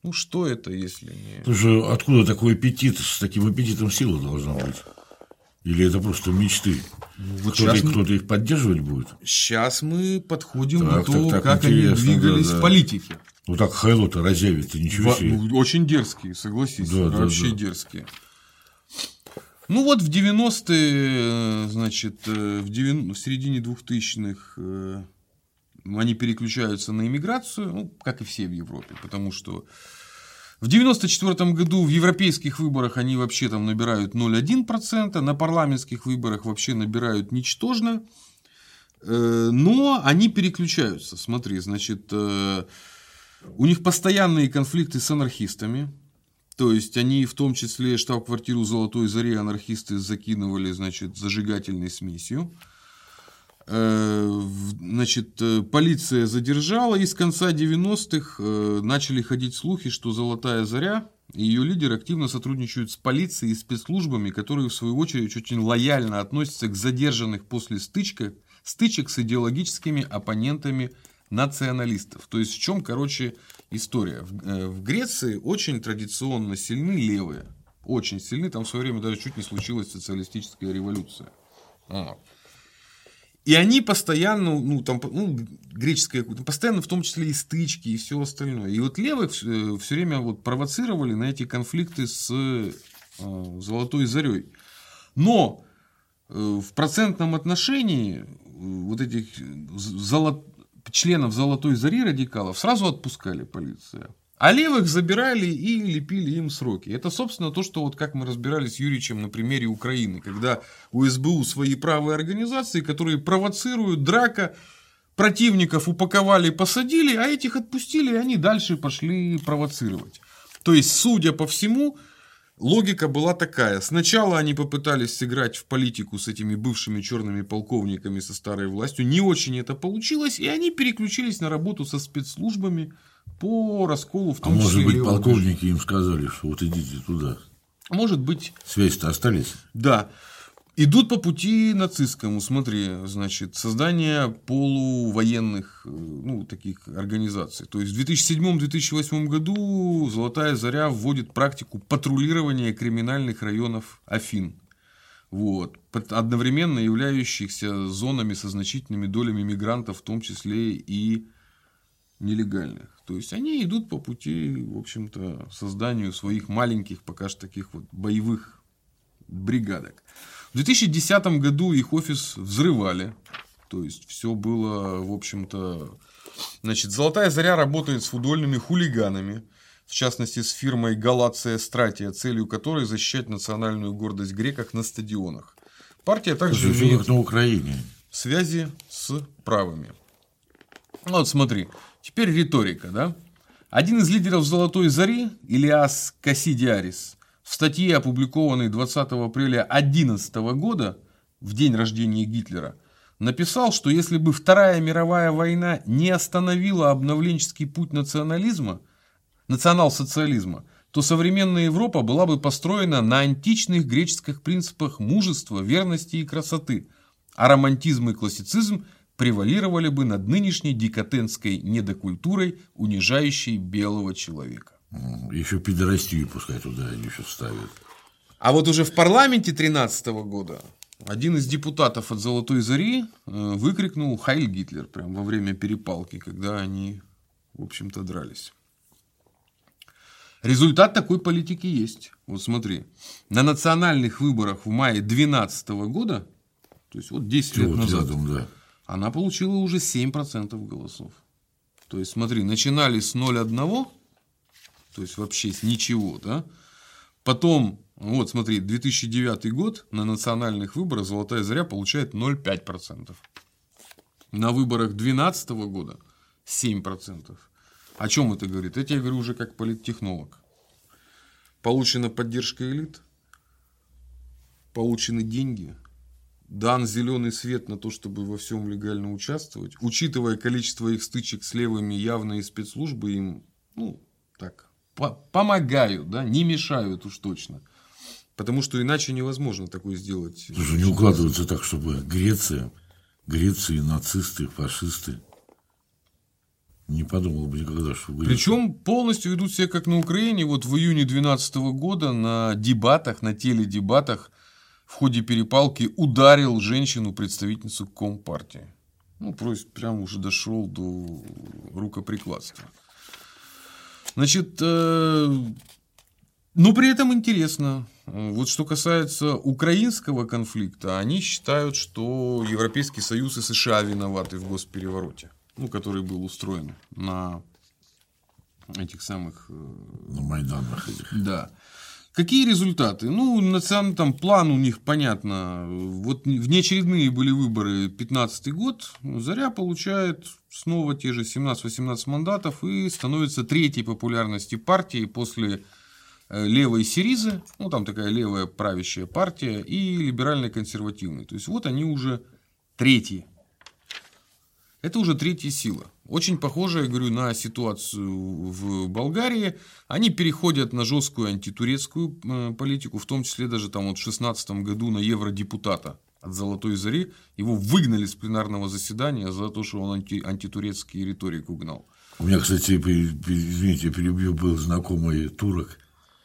Ну, что это, если не... Слушай, откуда такой аппетит? С таким аппетитом сила должна быть? Или это просто мечты? Ну, вот кто-то, мы... кто-то их поддерживать будет? Сейчас мы подходим так, к тому, так, как они двигались да, да. в политике. Ну так Хайло-то разъявит, ты ничего Во... себе. Очень дерзкие, согласись, да, вообще да, да. дерзкие. Ну вот в девяностые, значит, в, девяностых, в середине двухтысячных они переключаются на иммиграцию, ну, как и все в Европе, потому что в девяносто четвёртом году в европейских выборах они вообще там набирают ноль целых одна десятая процента, на парламентских выборах вообще набирают ничтожно, но они переключаются. Смотри, значит, у них постоянные конфликты с анархистами. То есть они в том числе штаб-квартиру Золотой Зари анархисты закидывали, значит, зажигательной смесью. Значит, полиция задержала, и с конца девяностых начали ходить слухи, что Золотая Заря и ее лидеры активно сотрудничают с полицией и спецслужбами, которые в свою очередь очень лояльно относятся к задержанных после стычек, стычек с идеологическими оппонентами националистов. То есть в чем, короче, история? В Греции очень традиционно сильны левые. Очень сильны. Там в свое время даже чуть не случилась социалистическая революция. А. И они постоянно, ну, там, ну, греческая, постоянно в том числе и стычки, и все остальное. И вот левых все время вот провоцировали на эти конфликты с э, Золотой Зарей. Но э, в процентном отношении вот этих золотых членов Золотой Зари радикалов сразу отпускали полиция. А левых забирали и лепили им сроки. Это, собственно, то, что вот как мы разбирались с Юричем на примере Украины, когда у эс бэ у свои правые организации, которые провоцируют, драка, противников упаковали, посадили, а этих отпустили, и они дальше пошли провоцировать. То есть, судя по всему, логика была такая. Сначала они попытались сыграть в политику с этими бывшими черными полковниками со старой властью. Не очень это получилось. И они переключились на работу со спецслужбами по расколу в том а числе. Может быть, полковники движения. Им сказали, что вот идите туда. Может быть. Связи-то остались? Да. Идут по пути нацистскому, смотри, значит, создание полувоенных, ну, таких организаций. То есть в две тысячи седьмом — две тысячи восьмом году Золотая Заря вводит практику патрулирования криминальных районов Афин. Вот, одновременно являющихся зонами со значительными долями мигрантов, в том числе и нелегальных. То есть они идут по пути, в общем-то, созданию своих маленьких, пока что таких вот боевых бригадок. В две тысячи десятом году их офис взрывали. То есть все было, в общем-то... Значит, Золотая Заря работает с футбольными хулиганами. В частности, с фирмой Галация Стратия, целью которой защищать национальную гордость греков на стадионах. Партия также Слушай, имеет на Украине. связи с правыми. Ну, вот смотри. Теперь риторика, да? Один из лидеров Золотой Зари, Илиас Кассидиарис, в статье, опубликованной двадцатого апреля две тысячи одиннадцатого года, в день рождения Гитлера, написал, что если бы Вторая мировая война не остановила обновленческий путь национализма, национал-социализма, то современная Европа была бы построена на античных греческих принципах мужества, верности и красоты, а романтизм и классицизм превалировали бы над нынешней декадентской недокультурой, унижающей белого человека. Еще пидорастию пускай туда они еще вставят. А вот уже в парламенте тринадцатого года один из депутатов от Золотой Зари выкрикнул «Хайль Гитлер» прямо во время перепалки, когда они, в общем-то, дрались. Результат такой политики есть. Вот смотри, на национальных выборах в мае две тысячи двенадцатого года, то есть вот десять лет вот назад, рядом, да. она получила уже семь процентов голосов. То есть, смотри, начинали с ноль целых одна десятая, то есть вообще с ничего, да? Потом, вот смотри, две тысячи девятый год, на национальных выборах Золотая Заря получает ноль целых пять десятых процента. На выборах две тысячи двенадцатого года семь процентов. О чем это говорит? Это я говорю уже как политтехнолог. Получена поддержка элит, получены деньги, дан зеленый свет на то, чтобы во всем легально участвовать. Учитывая количество их стычек с левыми, явно и спецслужбы им, ну, так, помогают, да, не мешают уж точно. Потому что иначе невозможно такое сделать. Слушай, не укладывается так, чтобы Греция, Греция, нацисты, фашисты. Не подумал бы никогда, что будет. Причем полностью ведут себя как на Украине. Вот в июне две тысячи двенадцатого года на дебатах, на теледебатах в ходе перепалки ударил женщину, представительницу Компартии. Ну, просто прям уже дошел до рукоприкладства. Значит, э, но при этом интересно. Вот что касается украинского конфликта, они считают, что Европейский Союз и США виноваты в госперевороте, ну, который был устроен на этих самых... На Майданах этих. Да. Какие результаты? Ну, национальный там план у них, понятно. Вот внеочередные были выборы пятнадцатый год. Заря получает снова те же семнадцать-восемнадцать мандатов и становится третьей популярности партией после левой Сиризы, ну, там такая левая правящая партия, и либерально-консервативной. То есть, вот они уже третьи. Это уже третья сила. Очень похоже, я говорю, на ситуацию в Болгарии. Они переходят на жесткую антитурецкую политику, в том числе даже там вот в шестнадцатом году на евродепутата от Золотой Зари. Его выгнали с пленарного заседания за то, что он анти, антитурецкий риторику гнал. У меня, кстати, извините, перебью, был знакомый турок.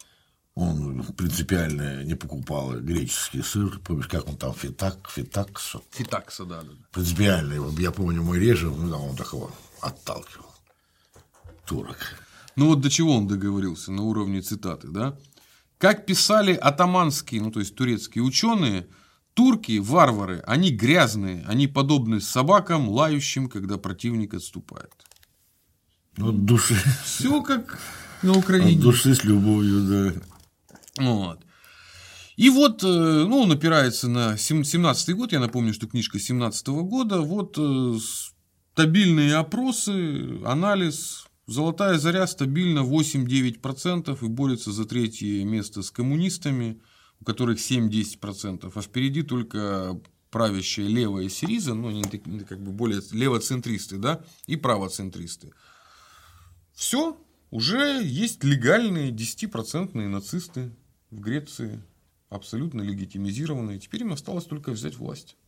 Он принципиально не покупал греческий сыр. Помнишь, как он там, фитак, фитакс? Фитакса, да, да. Принципиально. Я помню, мой режим, ну, да, он такого отталкивал. Турок. Ну, вот до чего он договорился на уровне цитаты, да? Как писали атаманские, ну, то есть турецкие ученые, турки, варвары, они грязные, они подобны собакам, лающим, когда противник отступает. Ну, от души. Все как на Украине. От души с любовью, да. Вот. И вот, ну, он опирается на семнадцатый год, я напомню, что книжка семнадцатого года, вот стабильные опросы, анализ, Золотая Заря стабильно восемь-девять процентов и борется за третье место с коммунистами, у которых семь-десять процентов, а впереди только правящая левая Сириза, ну, они как бы более левоцентристы, да, и правоцентристы. Все, уже есть легальные десятипроцентные нацисты в Греции, абсолютно легитимизированные. Теперь им осталось только взять власть.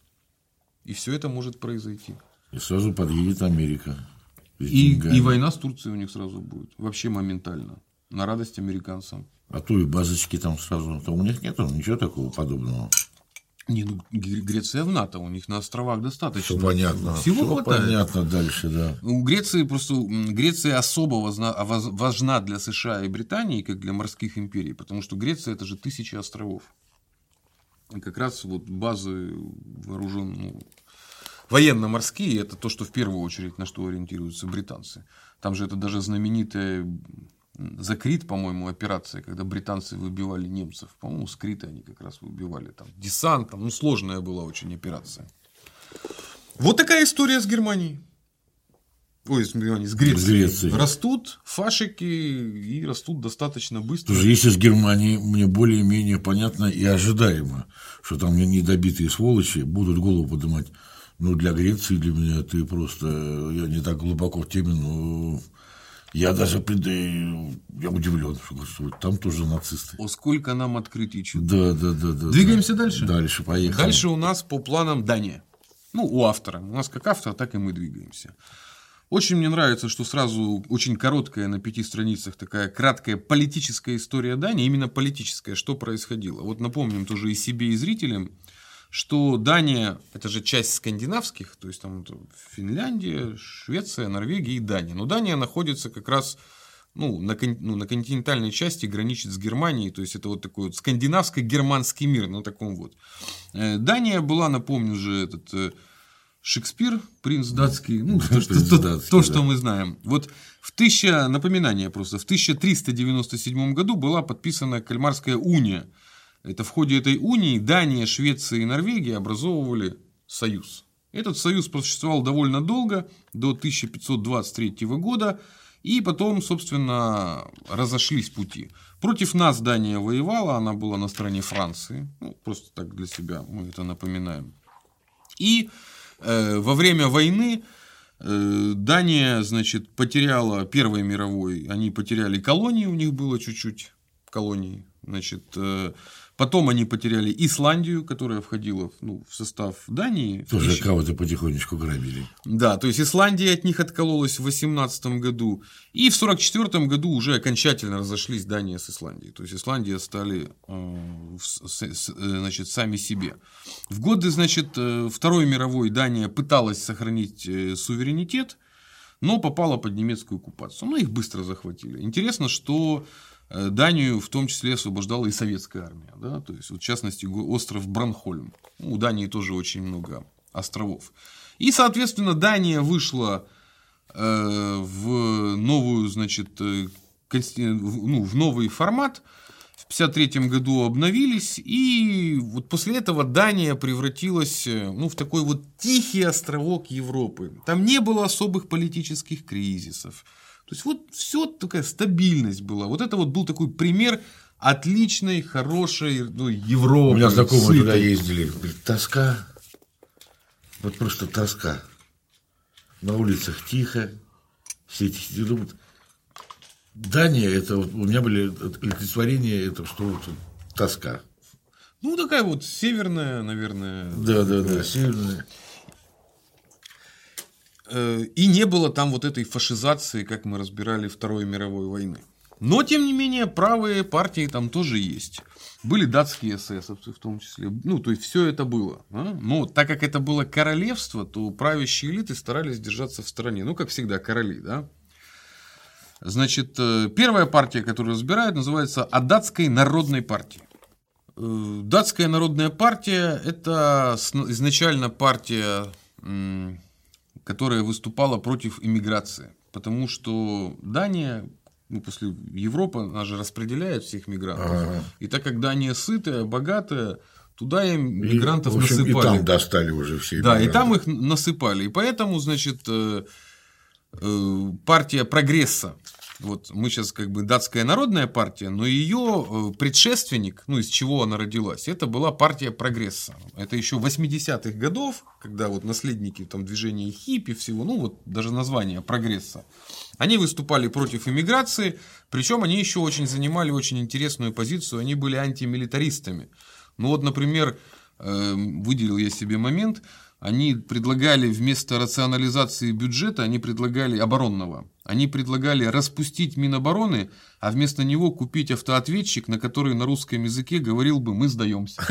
И все это может произойти. И сразу подъедет Америка. И, и война с Турцией у них сразу будет. Вообще моментально. На радость американцам. А то и базочки там сразу. То у них нет ничего такого подобного. Не, ну Греция в НАТО, у них на островах достаточно. Все понятно. Всего Все хватает. понятно дальше, да. У Греции просто Греция особо важна, важна для США и Британии, как для морских империй, потому что Греция это же тысячи островов. И как раз вот базы вооруженные, ну, военно-морские это то, что в первую очередь на что ориентируются британцы. Там же это даже знаменитая Закрит, по-моему, операция, когда британцы выбивали немцев. По-моему, с Крита они как раз выбивали. Там десант, там, ну, сложная была очень операция. Вот такая история с Германией. Ой, с Германией, с Грецией. С Грецией. Растут фашики и растут достаточно быстро. Слушай, если с Германией мне более-менее понятно и ожидаемо, что там недобитые сволочи будут голову поднимать. Ну, для Греции, для меня ты просто... Я не так глубоко в теме, но... Я даже я удивлен, что там тоже нацисты. О, сколько нам открытий чудо. Да, да, да, да. Двигаемся да. дальше? Дальше, поехали. Дальше у нас по планам Дания. Ну, у автора. У нас как автор, так и мы двигаемся. Очень мне нравится, что сразу очень короткая на пяти страницах такая краткая политическая история Дании. Именно политическая, что происходило. Вот напомним тоже и себе, и зрителям, что Дания, это же часть скандинавских, то есть там Финляндия, Швеция, Норвегия и Дания. Но Дания находится как раз ну, на, ну, на континентальной части, граничит с Германией, то есть это вот такой вот скандинавско-германский мир на таком вот. Дания была, напомню же, этот Шекспир, принц датский, ну, то, что, то, датский, то, что да. мы знаем. Вот в тысяча, напоминание просто, в тысяча триста девяносто седьмом году была подписана Кальмарская уния. Это в ходе этой унии Дания, Швеция и Норвегия образовывали союз. Этот союз просуществовал довольно долго, до тысяча пятьсот двадцать третьего года, и потом, собственно, разошлись пути. Против нас Дания воевала, она была на стороне Франции, ну, просто так для себя мы это напоминаем. И э, во время войны э, Дания, значит, потеряла Первой мировой, они потеряли колонии, у них было чуть-чуть колоний, значит, э, Потом они потеряли Исландию, которая входила ну, в состав Дании. Тоже еще... кого-то потихонечку грабили. Да, то есть Исландия от них откололась в восемнадцатом году. И в сорок четвёртом году уже окончательно разошлись Дания с Исландией. То есть Исландия стали э, с, с, значит, сами себе. В годы значит, Второй мировой Дания пыталась сохранить суверенитет, но попала под немецкую оккупацию. Но их быстро захватили. Интересно, что Данию в том числе освобождала и советская армия. Да? То есть, вот, в частности, остров Бранхольм. У Дании тоже очень много островов. И, соответственно, Дания вышла э, в новую, значит, консти... ну, в новый формат. В пятьдесят третьем году обновились. И вот после этого Дания превратилась ну, в такой вот тихий островок Европы. Там не было особых политических кризисов. То есть, вот все такая стабильность была. Вот это вот был такой пример отличной, хорошей ну, Европы. У меня знакомые сытой. Туда ездили. Говорит, тоска. Вот просто тоска. На улицах тихо. Все эти думают. Дания, это вот, у меня были олицетворения, это что вот тоска. Ну, такая вот северная, наверное. Да, да, да, северная. И не было там вот этой фашизации, как мы разбирали Второй мировой войны. Но, тем не менее, правые партии там тоже есть. Были датские эсэсовцы в том числе. Ну, то есть, все это было. А? Но так как это было королевство, то правящие элиты старались держаться в стороне. Ну, как всегда, короли, да? Значит, первая партия, которую разбирают, называется Датской народной партией. Датская народная партия – это изначально партия, которая выступала против иммиграции. Потому что Дания, ну, после Европы, она же распределяет всех мигрантов. Ага. И так как Дания сытая, богатая, туда им мигрантов и, в общем, насыпали. И там достали уже все Да, мигранты. И там их насыпали. И поэтому, значит, партия прогресса. Вот мы сейчас как бы датская народная партия, но ее предшественник, ну из чего она родилась, это была партия прогресса. Это еще восьмидесятых годов, когда вот наследники там движения хиппи всего, ну вот даже название прогресса, они выступали против иммиграции, причем они еще очень занимали очень интересную позицию, они были антимилитаристами. Ну вот, например, выделил я себе момент. Они предлагали вместо рационализации бюджета, они предлагали оборонного, они предлагали распустить Минобороны, а вместо него купить автоответчик, на который на русском языке говорил бы «мы сдаемся».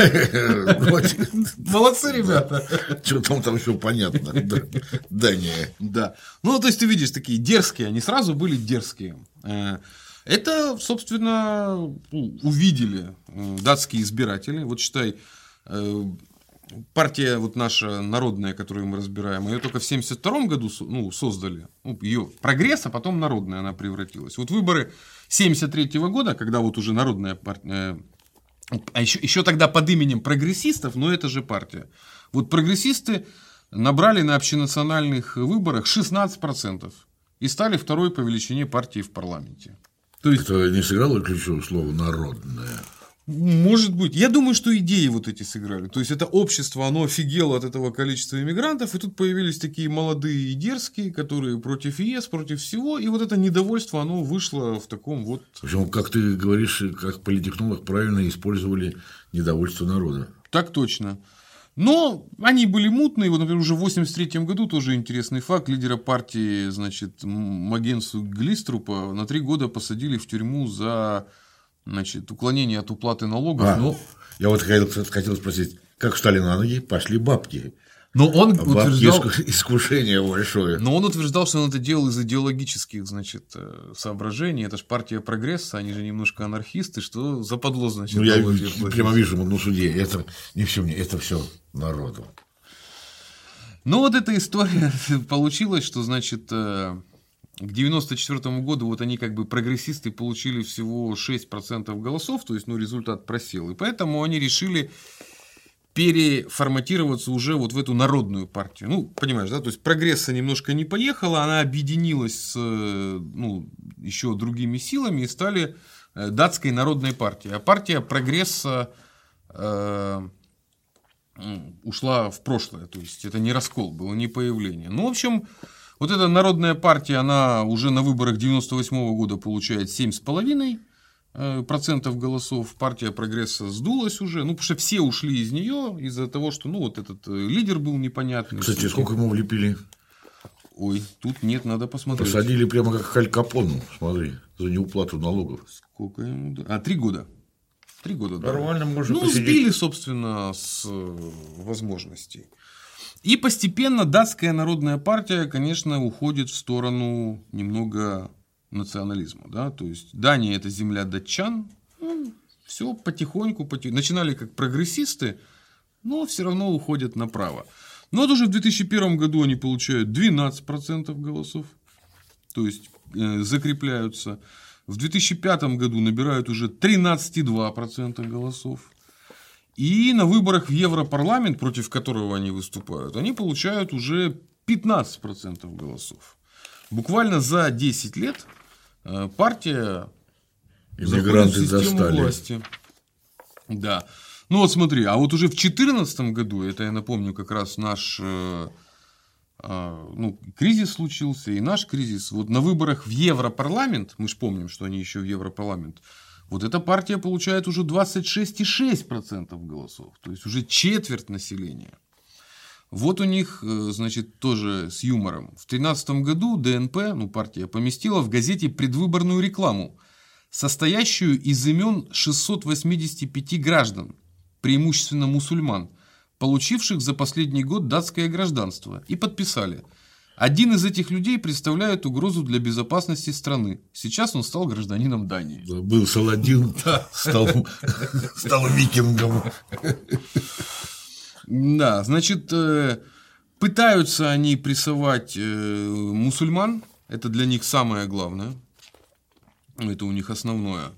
Молодцы, ребята. Что там там еще понятно. Да, не. Да. Ну, то есть, ты видишь, такие дерзкие, они сразу были дерзкие. Это, собственно, увидели датские избиратели. Вот считай, партия вот наша народная, которую мы разбираем, ее только в семьдесят втором году ну, создали. Ну, ее прогресс, а потом народная она превратилась. Вот выборы семьдесят третьего года, когда вот уже народная партия, а еще, еще тогда под именем прогрессистов, но это же партия. Вот прогрессисты набрали на общенациональных выборах шестнадцать процентов и стали второй по величине партией в парламенте. То есть... Это не сыграло ключевое слово «народное»? Может быть. Я думаю, что идеи вот эти сыграли. То есть, это общество, оно офигело от этого количества иммигрантов, и тут появились такие молодые и дерзкие, которые против ЕС, против всего, и вот это недовольство, оно вышло в таком вот... В общем, как ты говоришь, как политтехнолог, правильно использовали недовольство народа. Так точно. Но они были мутные. Вот, например, уже в восемьдесят третьем году, тоже интересный факт, лидера партии, значит, Магенсу Глиструпа на три года посадили в тюрьму за... Значит, уклонение от уплаты налогов. А, но... Я вот хотел, хотел спросить, как встали на ноги, пошли бабки. Но он бабки утверждал... искушение большое. Но он утверждал, что он это делал из идеологических, значит, соображений. Это же партия прогресса, они же немножко анархисты, что западло, значит. Ну, я прямо вижу на суде, это не все мне, это все народу. Ну, вот эта история получилась, что, значит... К девяносто четвёртому году вот они как бы прогрессисты получили всего шесть процентов голосов, то есть ну, результат просел. И поэтому они решили переформатироваться уже вот в эту народную партию. Ну, понимаешь, да, то есть прогресса немножко не поехала, она объединилась с ну, еще другими силами и стали датской народной партией. А партия прогресса э, ушла в прошлое, то есть это не раскол, было не появление. Ну, в общем... Вот эта народная партия, она уже на выборах девяносто восьмого года получает семь с половиной процентов голосов, партия прогресса сдулась уже, ну, потому что все ушли из нее из-за того, что, ну, вот этот лидер был непонятный. Кстати, сколько ему влепили? Ой, тут нет, надо посмотреть. Посадили прямо как Аль Капону, смотри, за неуплату налогов. Сколько ему? А, три года. Три года, да. Нормально можно Ну, посидеть. сбили, собственно, с возможностей. И постепенно датская народная партия, конечно, уходит в сторону немного национализма. Да? То есть, Дания – это земля датчан. Ну, все потихоньку, потихоньку. Начинали как прогрессисты, но все равно уходят направо. Но вот уже в две тысячи первом году они получают двенадцать процентов голосов. То есть, э, закрепляются. В две тысячи пятом году набирают уже тринадцать целых два десятых процента голосов. И на выборах в Европарламент, против которого они выступают, они получают уже пятнадцать процентов голосов. Буквально за десять лет партия заходит в систему достали. власти. Да. Ну вот смотри, а вот уже в две тысячи четырнадцатом году, это я напомню, как раз наш ну, кризис случился, и наш кризис. Вот на выборах в Европарламент, мы же помним, что они еще в Европарламент, вот эта партия получает уже двадцать шесть целых шесть десятых процента голосов. То есть, уже четверть населения. Вот у них, значит, тоже с юмором. В две тысячи тринадцатом году ДНП, ну, партия, поместила в газете предвыборную рекламу, состоящую из имен шестисот восьмидесяти пяти граждан, преимущественно мусульман, получивших за последний год датское гражданство, и подписали: один из этих людей представляет угрозу для безопасности страны. Сейчас он стал гражданином Дании. Был Саладин, стал, стал викингом. Да, значит, пытаются они прессовать мусульман. Это для них самое главное. Это у них основное.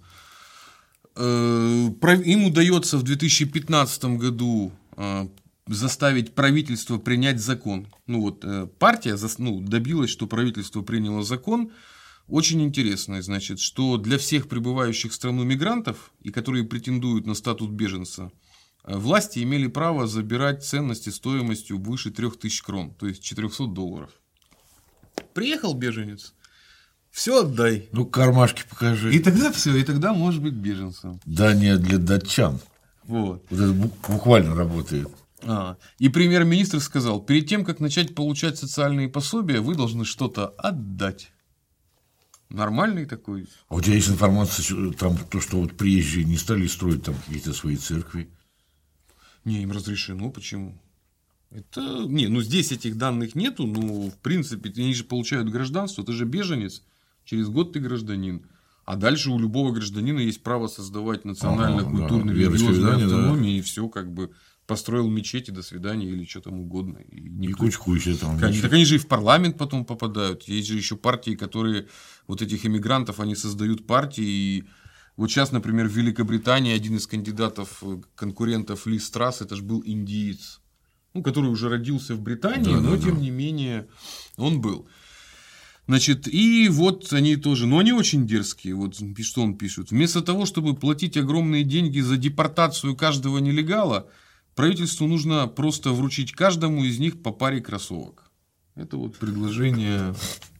Им удается в две тысячи пятнадцатом году заставить правительство принять закон. Ну вот, партия ну, добилась, что правительство приняло закон. Очень интересный, значит, что для всех прибывающих в страну мигрантов, и которые претендуют на статус беженца, власти имели право забирать ценности стоимостью выше трёх тысяч крон, то есть четырехсот долларов. Приехал беженец, все отдай. Ну, кармашки покажи. И тогда все, и тогда может быть беженцем. Дания для датчан. Вот. Вот это буквально работает. А, и премьер-министр сказал: перед тем, как начать получать социальные пособия, вы должны что-то отдать. Нормальный такой. А у тебя есть информация, там, то, что вот приезжие не стали строить там какие-то свои церкви? Не, им разрешено. Почему? Это... Не, ну здесь этих данных нету, но в принципе они же получают гражданство, ты же беженец, через год ты гражданин. А дальше у любого гражданина есть право создавать национально-культурные, ага, да, религиозные автономии, да. И все как бы построил мечети, до свидания, или что там угодно. И, никто... и кучку еще там. Так, так они же и в парламент потом попадают. Есть же еще партии, которые вот этих иммигрантов, они создают партии. И вот сейчас, например, в Великобритании один из кандидатов, конкурентов Ли Страс, это же был индиец, ну, который уже родился в Британии, да, но да, тем да. не менее он был. Значит, и вот они тоже, но они очень дерзкие. Вот что он пишет: вместо того, чтобы платить огромные деньги за депортацию каждого нелегала, правительству нужно просто вручить каждому из них по паре кроссовок. Это вот предложение.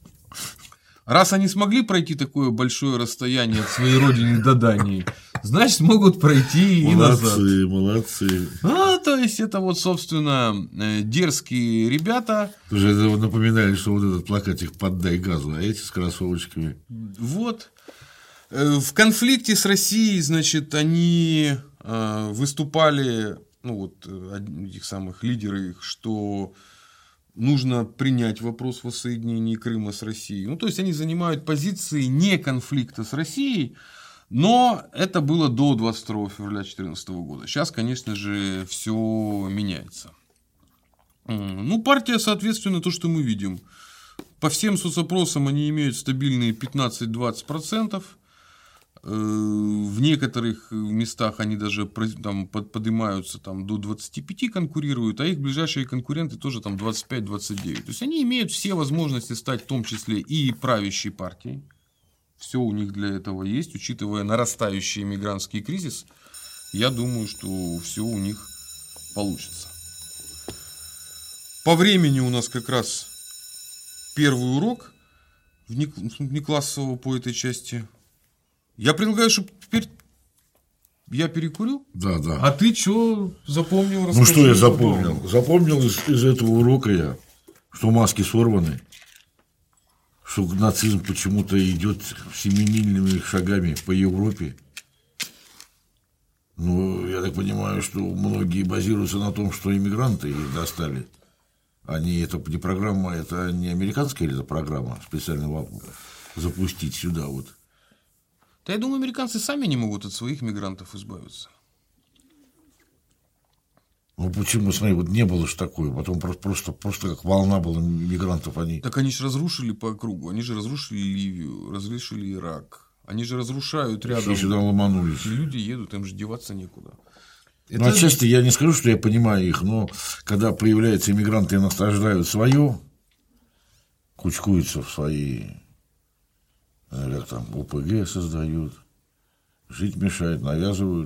Раз они смогли пройти такое большое расстояние от своей родины до Дании, значит, могут пройти и назад. Молодцы, молодцы. А, то есть, это вот, собственно, дерзкие ребята. Уже это напоминали, что вот этот плакатик «Поддай газу», а эти с кроссовочками. Вот. В конфликте с Россией, значит, они выступали, ну вот, этих самых лидеров, что нужно принять вопрос воссоединения Крыма с Россией. Ну, то есть, они занимают позиции не конфликта с Россией, но это было до двадцать второго февраля две тысячи четырнадцатого года. Сейчас, конечно же, все меняется. Ну, партия, соответственно, то, что мы видим. По всем соцопросам они имеют стабильные пятнадцать-двадцать процентов. В некоторых местах они даже там, поднимаются там, до двадцати пяти, конкурируют, а их ближайшие конкуренты тоже там двадцать пять - двадцать девять. То есть, они имеют все возможности стать в том числе и правящей партией. Все у них для этого есть, учитывая нарастающий мигрантский кризис. Я думаю, что все у них получится. По времени у нас как раз первый урок внеклассового по этой части. Я предлагаю, чтобы теперь я перекурю. Да, да. А ты что запомнил? Ну, что я запомнил? Было? Запомнил из, из этого урока я, что маски сорваны, что нацизм почему-то идет семимильными шагами по Европе. Ну, я так понимаю, что многие базируются на том, что иммигранты их достали. Они, это не программа, это не американская или это программа специально запустить сюда вот. Да я думаю, американцы сами не могут от своих мигрантов избавиться. Ну почему, смотри, вот не было же такое, потом просто, просто, просто как волна была мигрантов, они... Так они же разрушили по кругу, они же разрушили Ливию, разрушили Ирак, они же разрушают рядом. Все сюда ломанулись. И люди едут, им же деваться некуда. Это... Ну, отчасти я не скажу, что я понимаю их, но когда появляются иммигранты и насаждают свое, кучкуются в свои, как там, ОПГ создают, жить мешают, навязывают.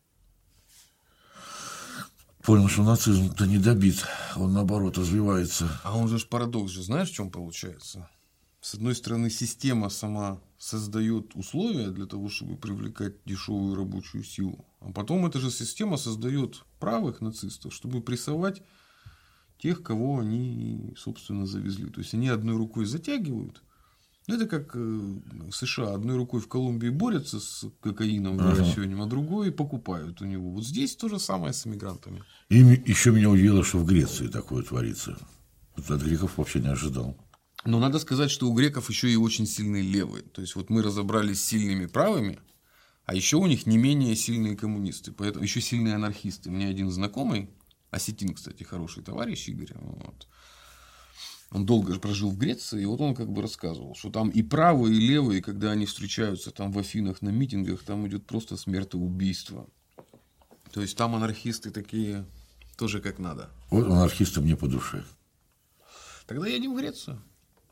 Понял, что нацизм-то не добит, он наоборот развивается. А он же парадокс же, знаешь, в чем получается? С одной стороны, система сама создает условия для того, чтобы привлекать дешевую рабочую силу, а потом эта же система создает правых нацистов, чтобы прессовать тех, кого они, собственно, завезли. То есть они одной рукой затягивают. Это как США одной рукой в Колумбии борются с кокаином, выращиванием, ага. а другой покупают у него. Вот здесь то же самое с эмигрантами. И еще меня удивило, что в Греции такое творится. Вот от греков вообще не ожидал. Но надо сказать, что у греков еще и очень сильные левые. То есть вот мы разобрались с сильными правыми, а еще у них не менее сильные коммунисты, поэтому еще сильные анархисты. У меня один знакомый, осетин, кстати, хороший товарищ Игорь, вот. Он долго прожил в Греции, и вот он как бы рассказывал, что там и правые, и левые, когда они встречаются там в Афинах на митингах, там идет просто смертоубийство. То есть там анархисты такие тоже как надо. Вот анархисты мне по душе. Тогда едем в Грецию.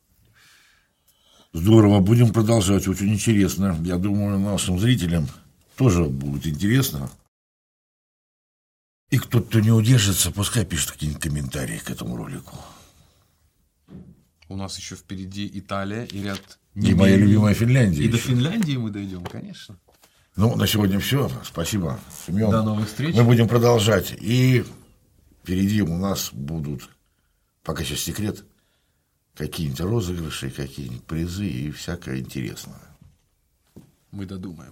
Здорово, будем продолжать, очень интересно. Я думаю, нашим зрителям тоже будет интересно. И кто-то не удержится, пускай пишет какие-нибудь комментарии к этому ролику. У нас еще впереди Италия и ряд... И моя любимая Финляндия. И еще. до Финляндии мы дойдем, конечно. Ну, на сегодня все. Спасибо, Семен. До новых встреч. Мы будем продолжать. И впереди у нас будут, пока сейчас секрет, какие-нибудь розыгрыши, какие-нибудь призы и всякое интересное. Мы додумаем.